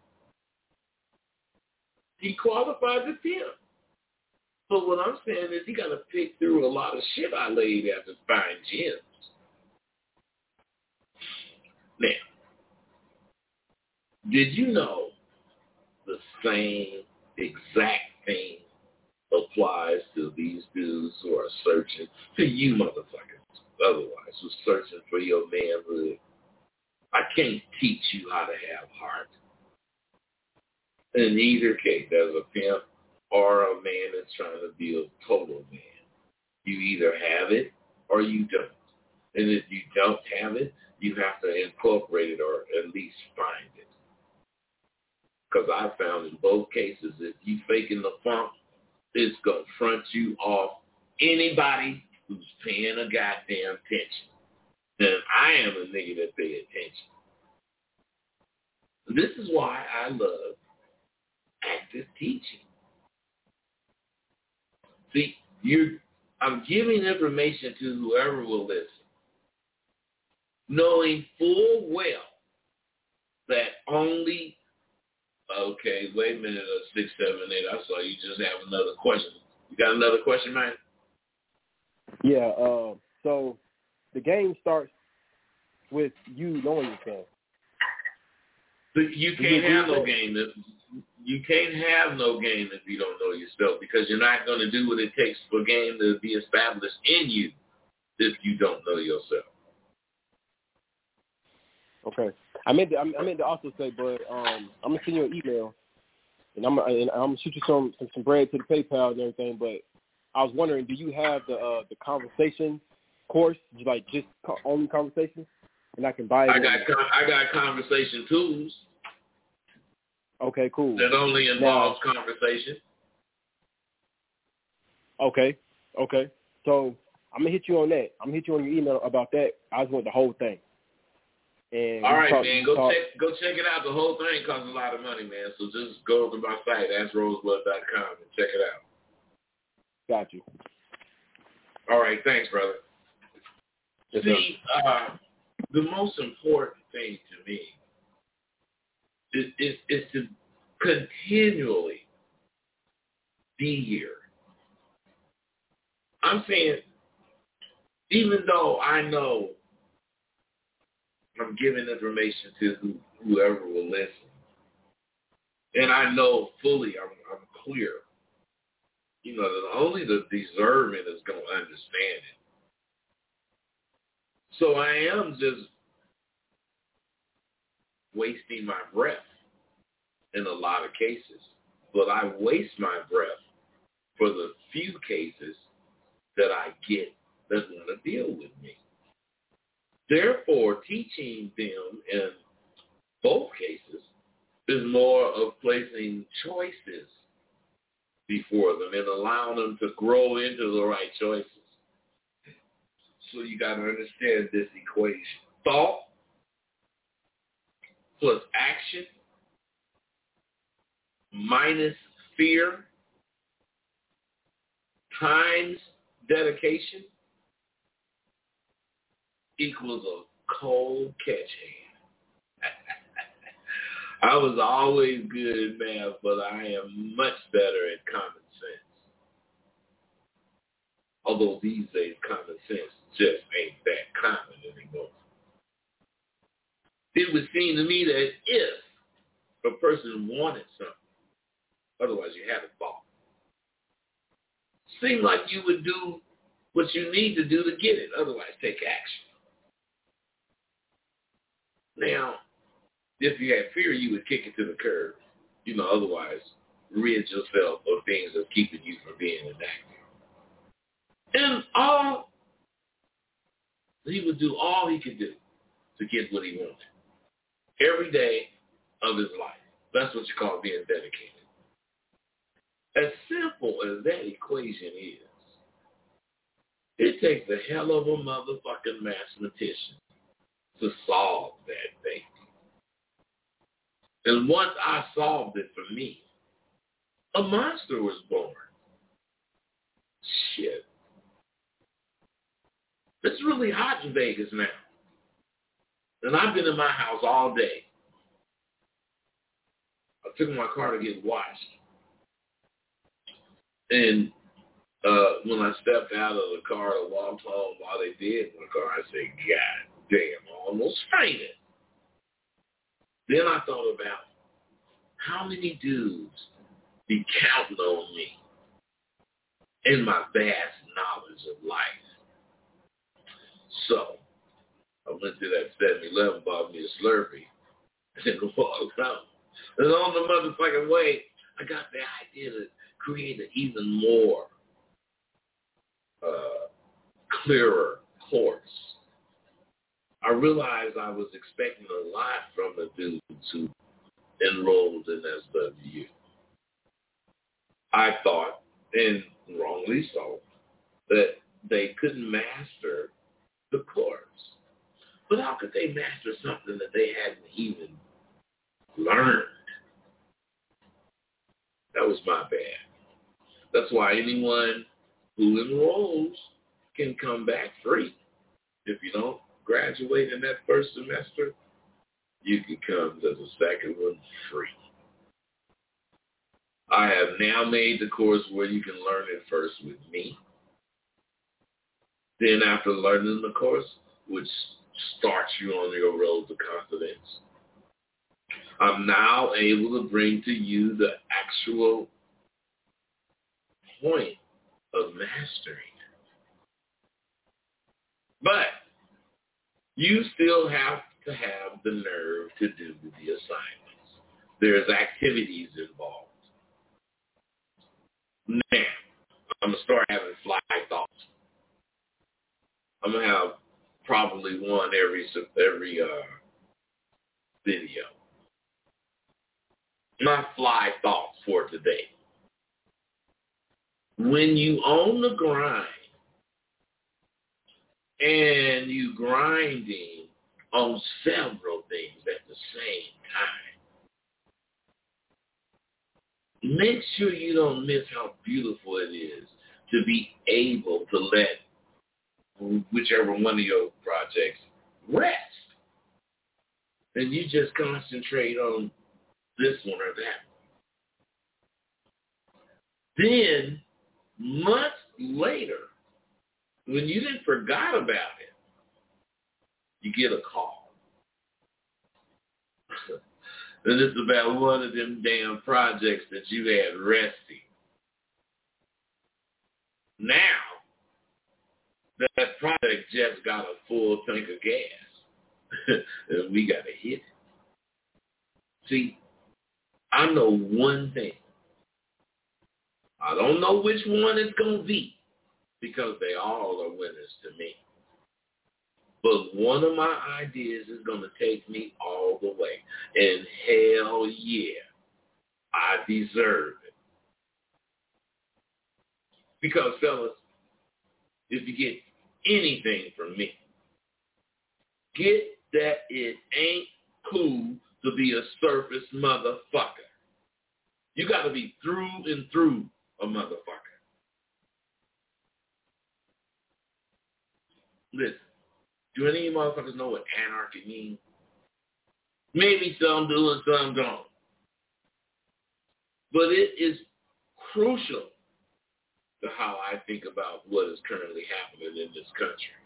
he qualified to pimp. But what I'm saying is he got to pick through a lot of shit I laid out to find gems. Now, did you know the same exact thing applies to these dudes who are searching, to you motherfuckers, otherwise, who's searching for your manhood? I can't teach you how to have heart. In either case, as a pimp or a man that's trying to be a total man, you either have it or you don't. And if you don't have it, you have to incorporate it or at least find it. Because I found in both cases, if you faking the funk, it's going to front you off anybody who's paying a goddamn attention. And I am a nigga that pay attention. This is why I love active teaching. See, you're, I'm giving information to whoever will listen, knowing full well that only, okay, wait a minute, uh, six, seven, eight, I saw you just have another question. You got another question, man? Yeah, uh, so the game starts with you knowing yourself. You can't have no game if you can't have no game if you don't know yourself, because you're not going to do what it takes for game to be established in you if you don't know yourself. Okay, I meant to, I meant to also say, but um, I'm gonna send you an email, and I'm and I'm gonna shoot you some, some some bread to the PayPal and everything. But I was wondering, do you have the uh, the conversation course, like just co- only conversations, and I can buy it? I got con- I got conversation tools. Okay, cool. That only involves now, conversation. Okay, okay. So I'm gonna hit you on that. I'm gonna hit you on your email about that. I just want the whole thing. And all right, talk, man. Go talk. check go check it out. The whole thing costs a lot of money, man. So just go to my site, ask roseblood dot com, and check it out. Got you. All right, thanks, brother. Yes, See, uh, the most important thing to me is, is, is to continually be here. I'm saying, even though I know I'm giving information to who, whoever will listen, and I know fully, I'm, I'm clear, you know, that only the deserving is going to understand it. So I am just wasting my breath in a lot of cases, but I waste my breath for the few cases that I get that want to deal with me. Therefore, teaching them in both cases is more of placing choices before them and allowing them to grow into the right choices. So you got to understand this equation. Thought plus action minus fear times dedication equals a cold catch hand. I was always good at math, but I am much better at common sense. Although these days common sense just ain't that common anymore. It would seem to me that if a person wanted something, otherwise you haven't bought. seem like you would do what you need to do to get it. Otherwise, take action. Now, if you had fear, you would kick it to the curb. You know, otherwise, rid yourself of things that's keeping you from being inactive. And all, he would do all he could do to get what he wanted. Every day of his life. That's what you call being dedicated. As simple as that equation is, it takes a hell of a motherfucking mathematician to solve that thing. And once I solved it for me, a monster was born. Shit. It's really hot in Vegas now. And I've been in my house all day. I took my car to get washed. And uh, when I stepped out of the car to walk home while they did my car, I said, God damn, I almost fainted. Then I thought about how many dudes be counting on me in my vast knowledge of life. So I went to that seven eleven, bought me a Slurpee, and walked out. And on the motherfucking way, I got the idea to create an even more uh, clearer course. I realized I was expecting a lot from the dudes who enrolled in S W U. I thought, and wrongly so, that they couldn't master the course. But how could they master something that they hadn't even learned? That was my bad. That's why anyone who enrolls can come back free. If you don't graduate in that first semester, you can come to the second one free. I have now made the course where you can learn it first with me. Then after learning the course, which starts you on your road to confidence, I'm now able to bring to you the actual point of mastering. But you still have to have the nerve to do the assignments. There's activities involved. Now, I'm going to start having fly thoughts. I'm going to have probably one every every uh, video. My fly thoughts for today. When you own the grind and you grinding on several things at the same time, make sure you don't miss how beautiful it is to be able to let whichever one of your projects rest. And you just concentrate on this one or that one. Then, months later, when you didn't forgot about it, you get a call. And it's about one of them damn projects that you had resting. Now, that project just got a full tank of gas. And we got to hit it. See, I know one thing. I don't know which one it's going to be because they all are winners to me. But one of my ideas is going to take me all the way. And hell yeah, I deserve it. Because, fellas, if you get anything from me, get that it ain't cool to be a surface motherfucker. You got to be through and through a motherfucker. Listen, do any of you motherfuckers know what anarchy means? Maybe some do and some don't. But it is crucial to how I think about what is currently happening in this country.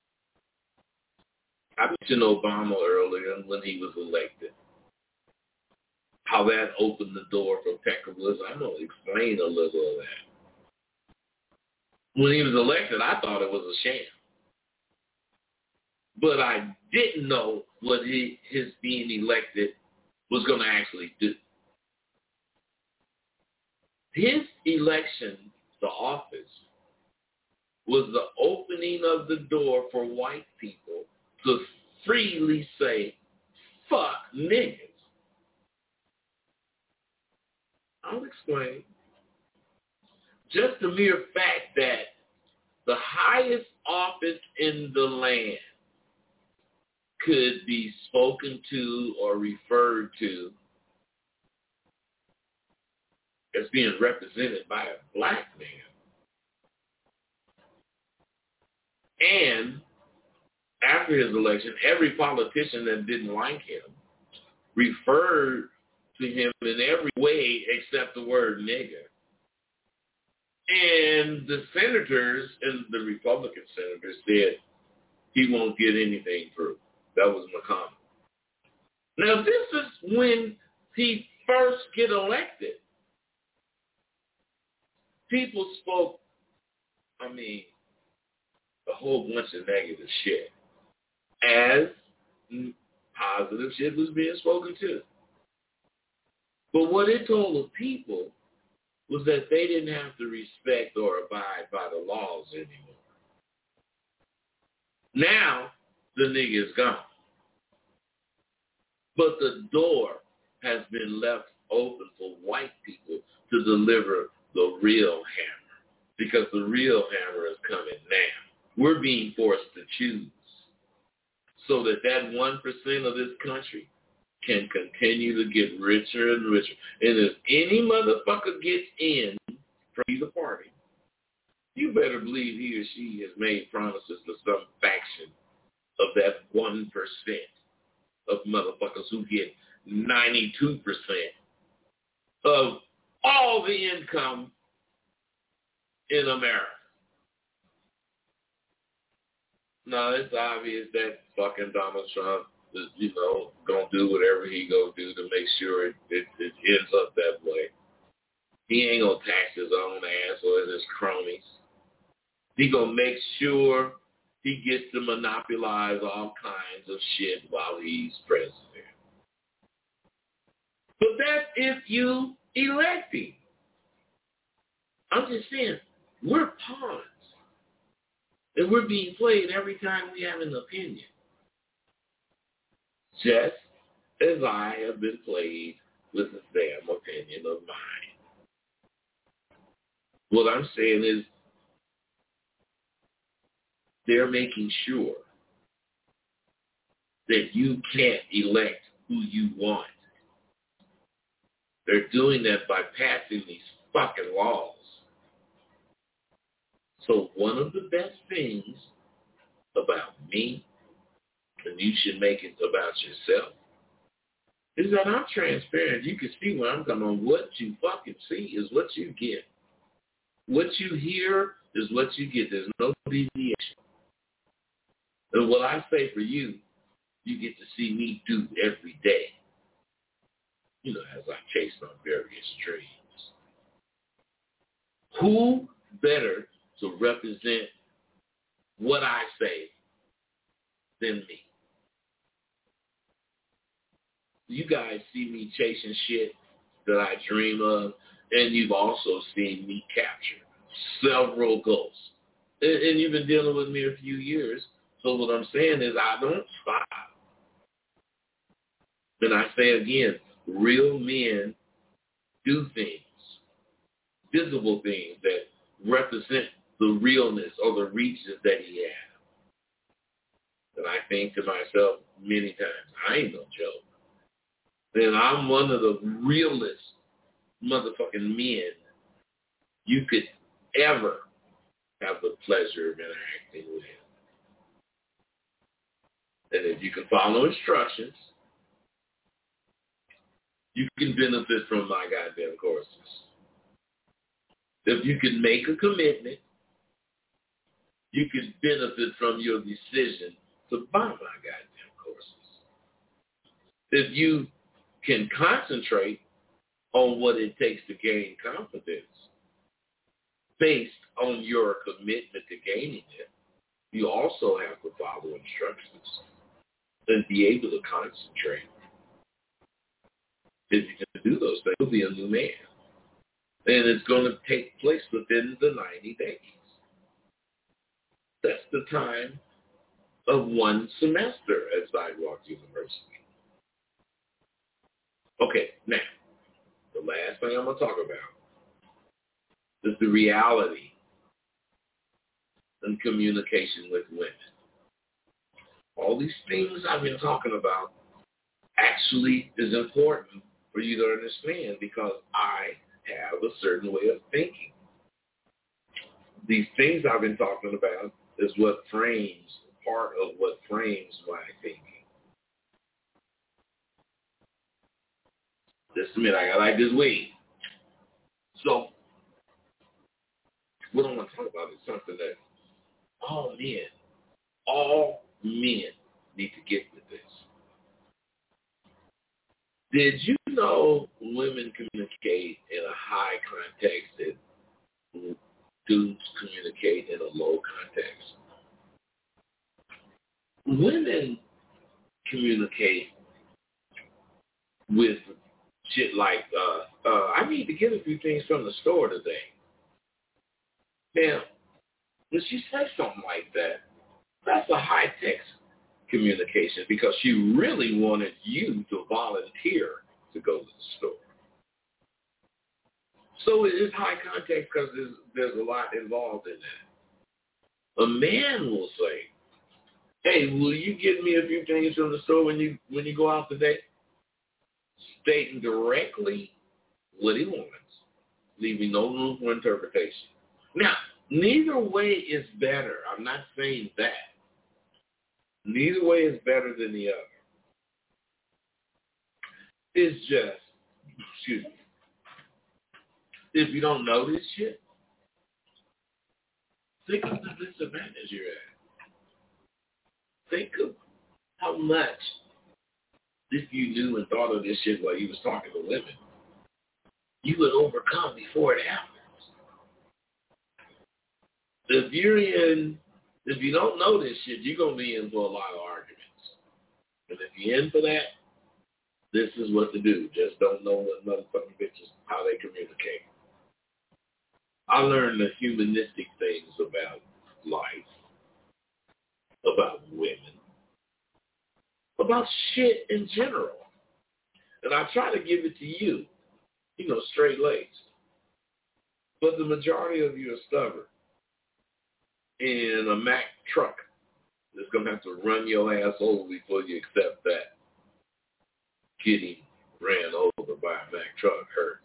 I mentioned Obama earlier when he was elected. How that opened the door for peccablism. I'm going to explain a little of that. when he was elected, I thought it was a sham. But I didn't know what he, his being elected was going to actually do. His election to office was the opening of the door for white people to freely say, fuck niggas. I'll explain. Just the mere fact that the highest office in the land could be spoken to or referred to as being represented by a black man. And after his election, every politician that didn't like him referred to him in every way except the word nigger. And the senators and the Republican senators said he won't get anything through. That was McConnell. Now, this is when he first get elected. People spoke, I mean, a whole bunch of negative shit as positive shit was being spoken to. But what it told the people was that they didn't have to respect or abide by the laws anymore. Now, the nigga is gone. But the door has been left open for white people to deliver the real hammer, because the real hammer is coming now. We're being forced to choose so that that one percent of this country can continue to get richer and richer. And if any motherfucker gets in from either party, you better believe he or she has made promises to some faction of that one percent of motherfuckers who get ninety-two percent of all the income in America. Now, it's obvious that fucking Donald Trump is, you know, going to do whatever he going to do to make sure it, it, it ends up that way. He ain't going to tax his own ass or his cronies. He going to make sure he gets to monopolize all kinds of shit while he's president. But that's if you elect him. I'm just saying, we're pawns. And we're being played every time we have an opinion. Just as I have been played with a damn opinion of mine. What I'm saying is, they're making sure that you can't elect who you want. They're doing that by passing these fucking laws. So one of the best things about me, and you should make it about yourself, is that I'm transparent. You can see where I'm coming on. What you fucking see is what you get. What you hear is what you get. There's no deviation. And what I say for you, you get to see me do every day. You know, as I chase my various dreams. Who better to represent what I say than me? You guys see me chasing shit that I dream of, and you've also seen me capture several goals. And, and you've been dealing with me a few years. So what I'm saying is I don't stop. And I say again, real men do things, visible things that represent the realness or the reaches that he has. And I think to myself many times, I ain't no joke. Then I'm one of the realest motherfucking men you could ever have the pleasure of interacting with. And if you can follow instructions, you can benefit from my goddamn courses. If you can make a commitment, you can benefit from your decision to buy my goddamn courses. If you can concentrate on what it takes to gain confidence based on your commitment to gaining it, you also have to follow instructions and be able to concentrate. If you can do those things, you'll be a new man. And it's going to take place within the ninety days. That's the time of one semester at Sidewalk University. Okay, now, the last thing I'm going to talk about is the reality and communication with women. All these things I've been talking about actually is important for you to understand because I have a certain way of thinking. These things I've been talking about is what frames, part of what frames my thinking. Just a minute, I got like this weed. So, what I want to talk about is something that all men, all men need to get with this. Did you know women communicate in a high context and dudes communicate in a low context? Women communicate with shit like, uh, uh, I need to get a few things from the store today. Now, when she says something like that, that's a high-text communication because she really wanted you to volunteer to go to the store. So it is high context because there's, there's a lot involved in that. A man will say, hey, will you get me a few things from the store when you when you go out today? Stating directly what he wants, leaving no room for interpretation. Now, neither way is better. I'm not saying that. Neither way is better than the other. It's just, excuse me, if you don't know this shit, think of the disadvantage you're at. Think of how much, if you knew and thought of this shit while you was talking to women, you would overcome before it happens. If you're in, if you don't know this shit, you're going to be in for a lot of arguments. And if you're in for that, this is what to do. Just don't know what motherfucking bitches, how they communicate. I learned the humanistic things about life, about women, about shit in general. And I try to give it to you, you know, straight-laced. But the majority of you are stubborn. And a Mack truck is going to have to run your ass over before you accept that. Getting ran over by a Mack truck hurts.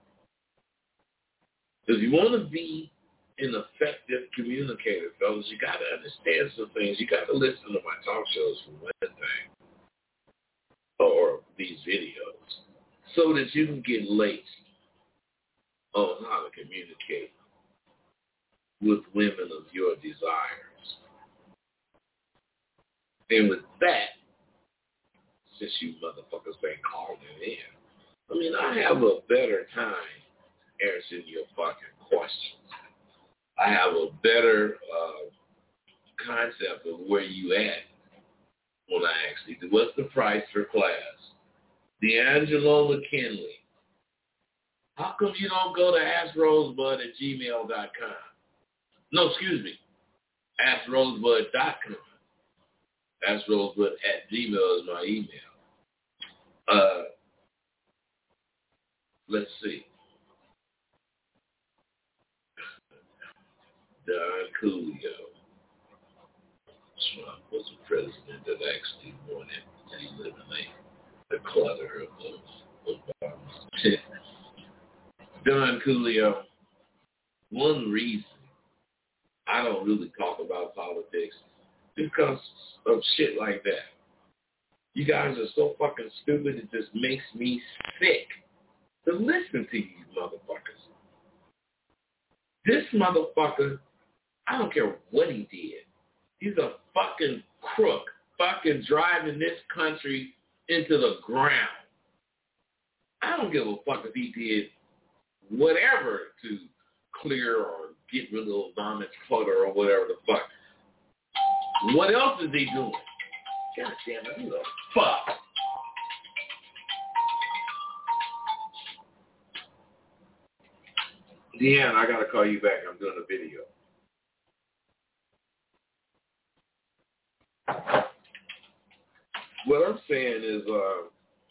If you want to be an effective communicator, fellas, you got to understand some things. You got to listen to my talk shows for one thing, or these videos, so that you can get laced on how to communicate with women of your desires. And with that, since you motherfuckers ain't calling in, I mean, I have a better time answering your fucking questions. I have a better uh, concept of where you at when I actually do. What's the price for class? D'Angelo McKinley. How come you don't go to ask rosebud at gmail dot com? No, excuse me. ask rosebud dot com. AskRosebud at Gmail is my email. Uh, let's see. Don Coolio. Trump was a president that actually wanted to eliminate the clutter of Obama. Don Coolio, one reason I don't really talk about politics because of shit like that. You guys are so fucking stupid, it just makes me sick to listen to you motherfuckers. This motherfucker, I don't care what he did. He's a fucking crook, fucking driving this country into the ground. I don't give a fuck if he did whatever to clear or get rid of Obama's clutter or whatever the fuck. What else is he doing? God damn it, who the fuck? Deanna, I gotta call you back. I'm doing a video. What I'm saying is, uh,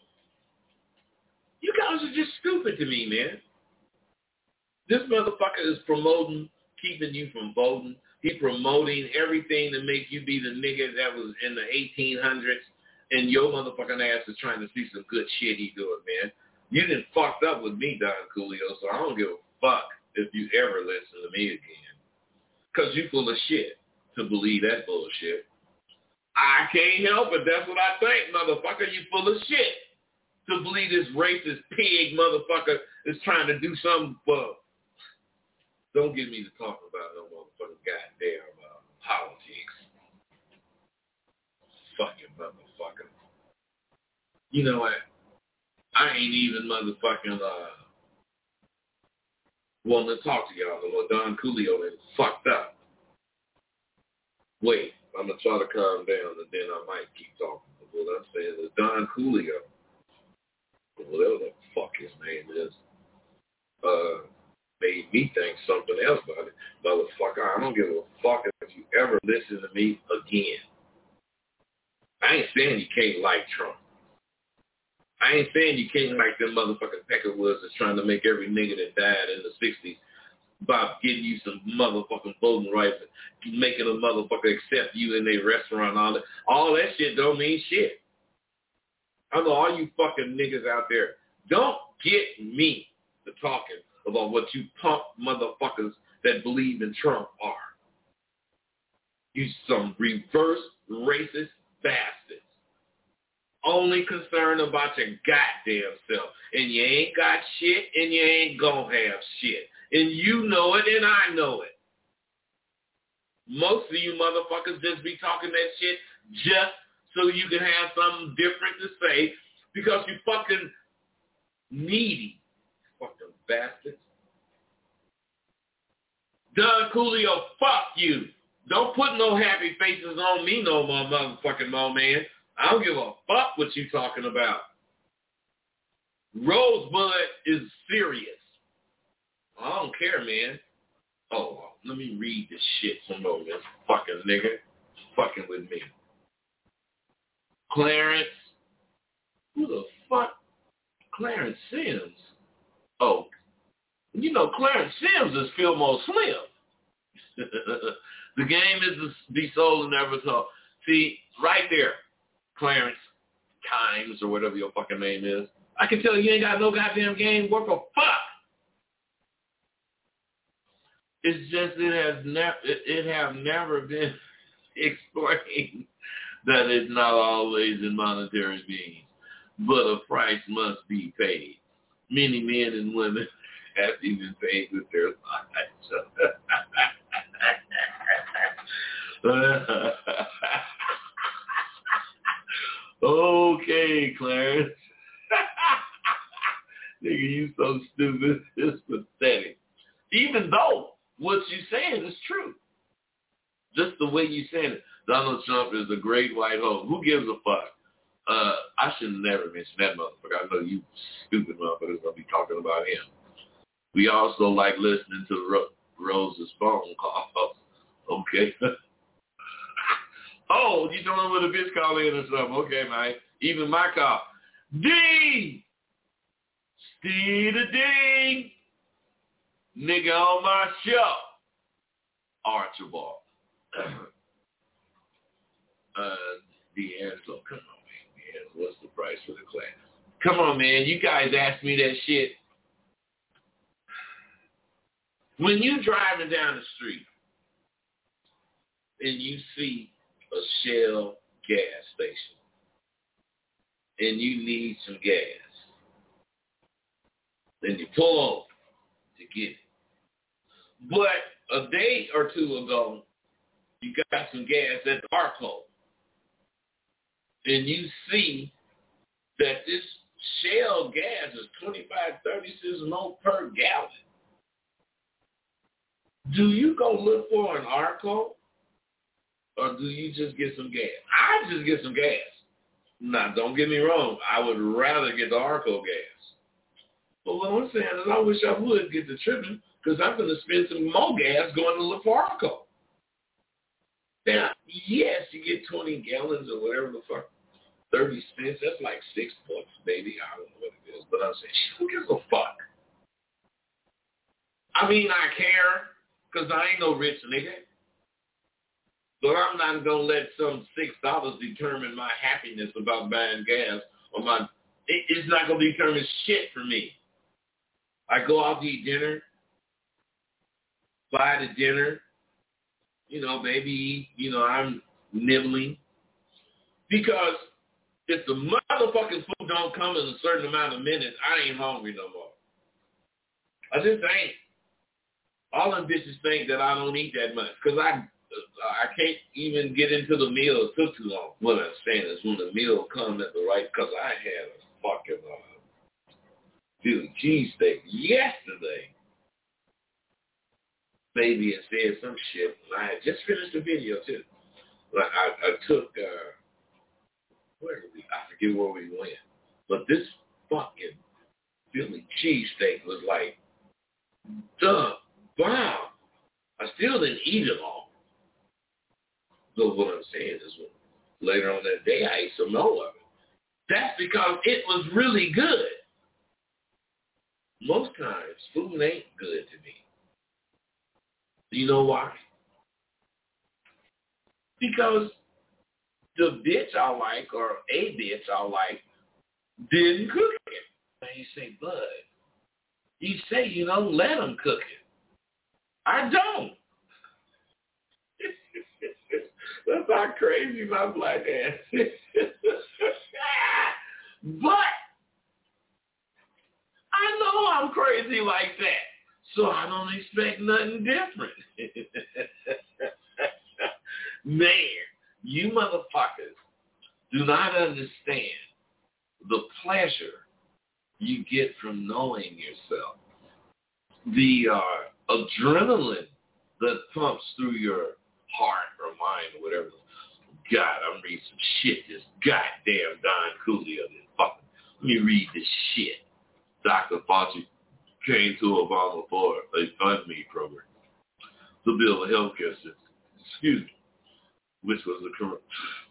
you guys are just stupid to me, man. This motherfucker is promoting, keeping you from voting. He promoting everything to make you be the nigga that was in the eighteen hundreds, and your motherfucking ass is trying to see some good shit he doing, man. You done fucked up with me, Don Coolio, so I don't give a fuck if you ever listen to me again. Because you full of shit to believe that bullshit. I can't help it. That's what I think, motherfucker. You full of shit to believe this racist pig motherfucker is trying to do something for... Don't get me to talk about no motherfucking goddamn uh, politics. Fucking motherfucker. You know what? I ain't even motherfucking uh, wanting to talk to y'all no more. Don Coolio is fucked up. Wait, I'm going to try to calm down and then I might keep talking. But what I'm saying is Don Coolio, whatever the fuck his name is, uh, made me think something else about it. Motherfucker, I don't give a fuck if you ever listen to me again. I ain't saying you can't like Trump. I ain't saying you can't like them motherfucking Peckerwoods that's trying to make every nigga that died in the sixties by getting you some motherfucking voting rights and making a motherfucker accept you in their restaurant. All that, all that shit don't mean shit. I know all you fucking niggas out there, don't get me to talking about what you punk motherfuckers that believe in Trump are. You some reverse racist bastards. Only concerned about your goddamn self. And you ain't got shit and you ain't gonna have shit. And you know it and I know it. Most of you motherfuckers just be talking that shit just so you can have something different to say because you fucking needy. Fucking bastards. Don Coolio, fuck you. Don't put no happy faces on me no more, motherfucking more, man. I don't give a fuck what you talking about. Rosebud is serious. I don't care, man. Oh, let me read this shit some more, this fucking nigga. Fucking with me. Clarence. Who the fuck? Clarence Sims. Oh, you know, Clarence Sims is Fillmore Slim. The game is to be sold and never told. See, right there, Clarence Times or whatever your fucking name is. I can tell you ain't got no goddamn game worth a fuck. It's just it has never it, it have never been explained that it's not always in monetary means, but a price must be paid. Many men and women have even paid with their lives. Okay, Clarence. Nigga, you so stupid. It's pathetic. Even though what you saying is true. Just the way you saying it. Donald Trump is a great white hope. Who gives a fuck? Uh, I should never mention that motherfucker. I know you stupid motherfuckers gonna be talking about him. We also like listening to Ro- Rose's phone calls. Okay. Oh, you don't know what a bitch call in or something. Okay, man. Even my call. Ding! Steve the ding! Nigga on my show. Archibald. uh, D'Angelo, come on, man. D'Angelo, what's the price for the class? Come on, man. You guys ask me that shit. When you driving down the street and you see a Shell gas station and you need some gas, then you pull over to get it. But a day or two ago, you got some gas at the Arco and you see that this Shell gas is twenty-five, thirty cents more per gallon. do you go look for an Arco, or do you just get some gas? I just get some gas. Now, don't get me wrong. I would rather get the Arco gas. But what I'm saying is I wish I would get the tripping because I'm going to spend some more gas going to look for Arco. Now, yes, you get twenty gallons or whatever the fuck, thirty cents. That's like six bucks, baby. I don't know what it is. But I'm saying, who gives a fuck? I mean, I care because I ain't no rich nigga. But I'm not going to let some six dollars determine my happiness about buying gas. Or my, it, it's not going to determine shit for me. I go out to eat dinner, buy the dinner, you know, maybe, you know, I'm nibbling. Because if the motherfucking food don't come in a certain amount of minutes, I ain't hungry no more. I just ain't. All them bitches think that I don't eat that much because I I can't even get into the meal. It took too long. What I'm saying is when the meal comes at the right, because I had a fucking uh, Philly cheesesteak yesterday. Baby had said some shit. I had just finished the video too. Like I, I took, uh, where did we? I forget where we went. But this fucking Philly cheesesteak was like, duh, wow. I still didn't eat it all. So what I'm saying is later on that day, I ate some more of it. That's because it was really good. Most times, food ain't good to me. You know why? Because the bitch I like, or a bitch I like, didn't cook it. And you say, Bud, you say you don't let them cook it. I don't. That's how crazy my black ass is. But I know I'm crazy like that, so I don't expect nothing different. Man, you motherfuckers do not understand the pleasure you get from knowing yourself. The uh, adrenaline that pumps through your heart or mind or whatever. God, I'm reading some shit. This goddamn Don Coolio. This fucking, let me read this shit. Doctor Fauci came to Obama for a Fund Me program to build a healthcare system. Excuse me. Which was a corrupt.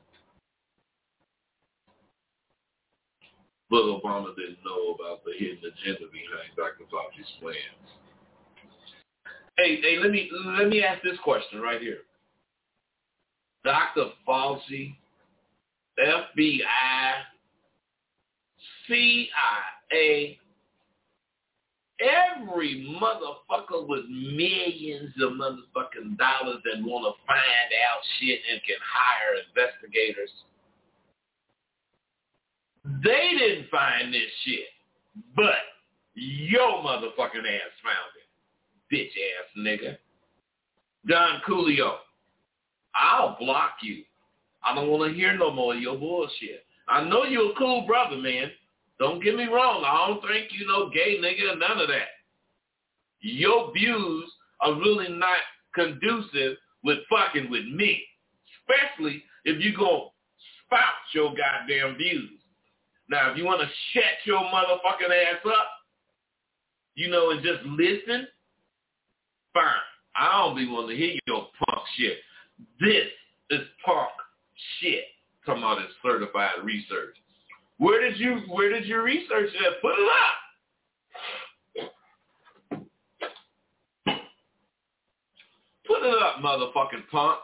But Obama didn't know about the hidden agenda behind Doctor Fauci's plans. Hey, hey, let me let me ask this question right here. Doctor Fauci, F B I, C I A, every motherfucker with millions of motherfucking dollars that want to find out shit and can hire investigators, they didn't find this shit, but your motherfucking ass found it, bitch ass nigga. Don Coolio, I'll block you. I don't want to hear no more of your bullshit. I know you're a cool brother, man. Don't get me wrong. I don't think you no gay nigga or none of that. Your views are really not conducive with fucking with me, especially if you go spout your goddamn views. Now, if you want to shut your motherfucking ass up, you know, and just listen, fine. I don't be wanting to hear your punk shit. This is punk shit. Talking about this certified research. Where did you where did you research that? Put it up. Put it up, motherfucking punk.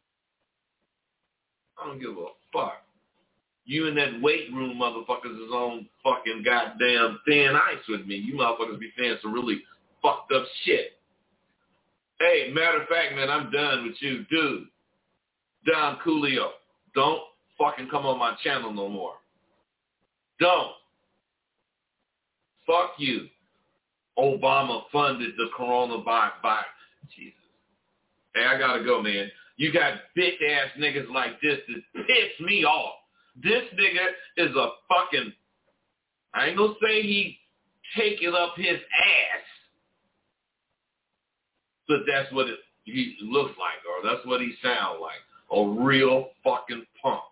I don't give a fuck. You in that weight room, motherfuckers, is on fucking goddamn thin ice with me. You motherfuckers be saying some really fucked up shit. Hey, matter of fact, man, I'm done with you, dude. Don Coolio, don't fucking come on my channel no more. Don't. Fuck you. Obama funded the coronavirus. Jesus. Hey, I gotta go, man. You got bitch ass niggas like this that piss me off. This nigga is a fucking, I ain't gonna say he take it up his ass, but that's what it, he looks like, or that's what he sounds like. A real fucking punk.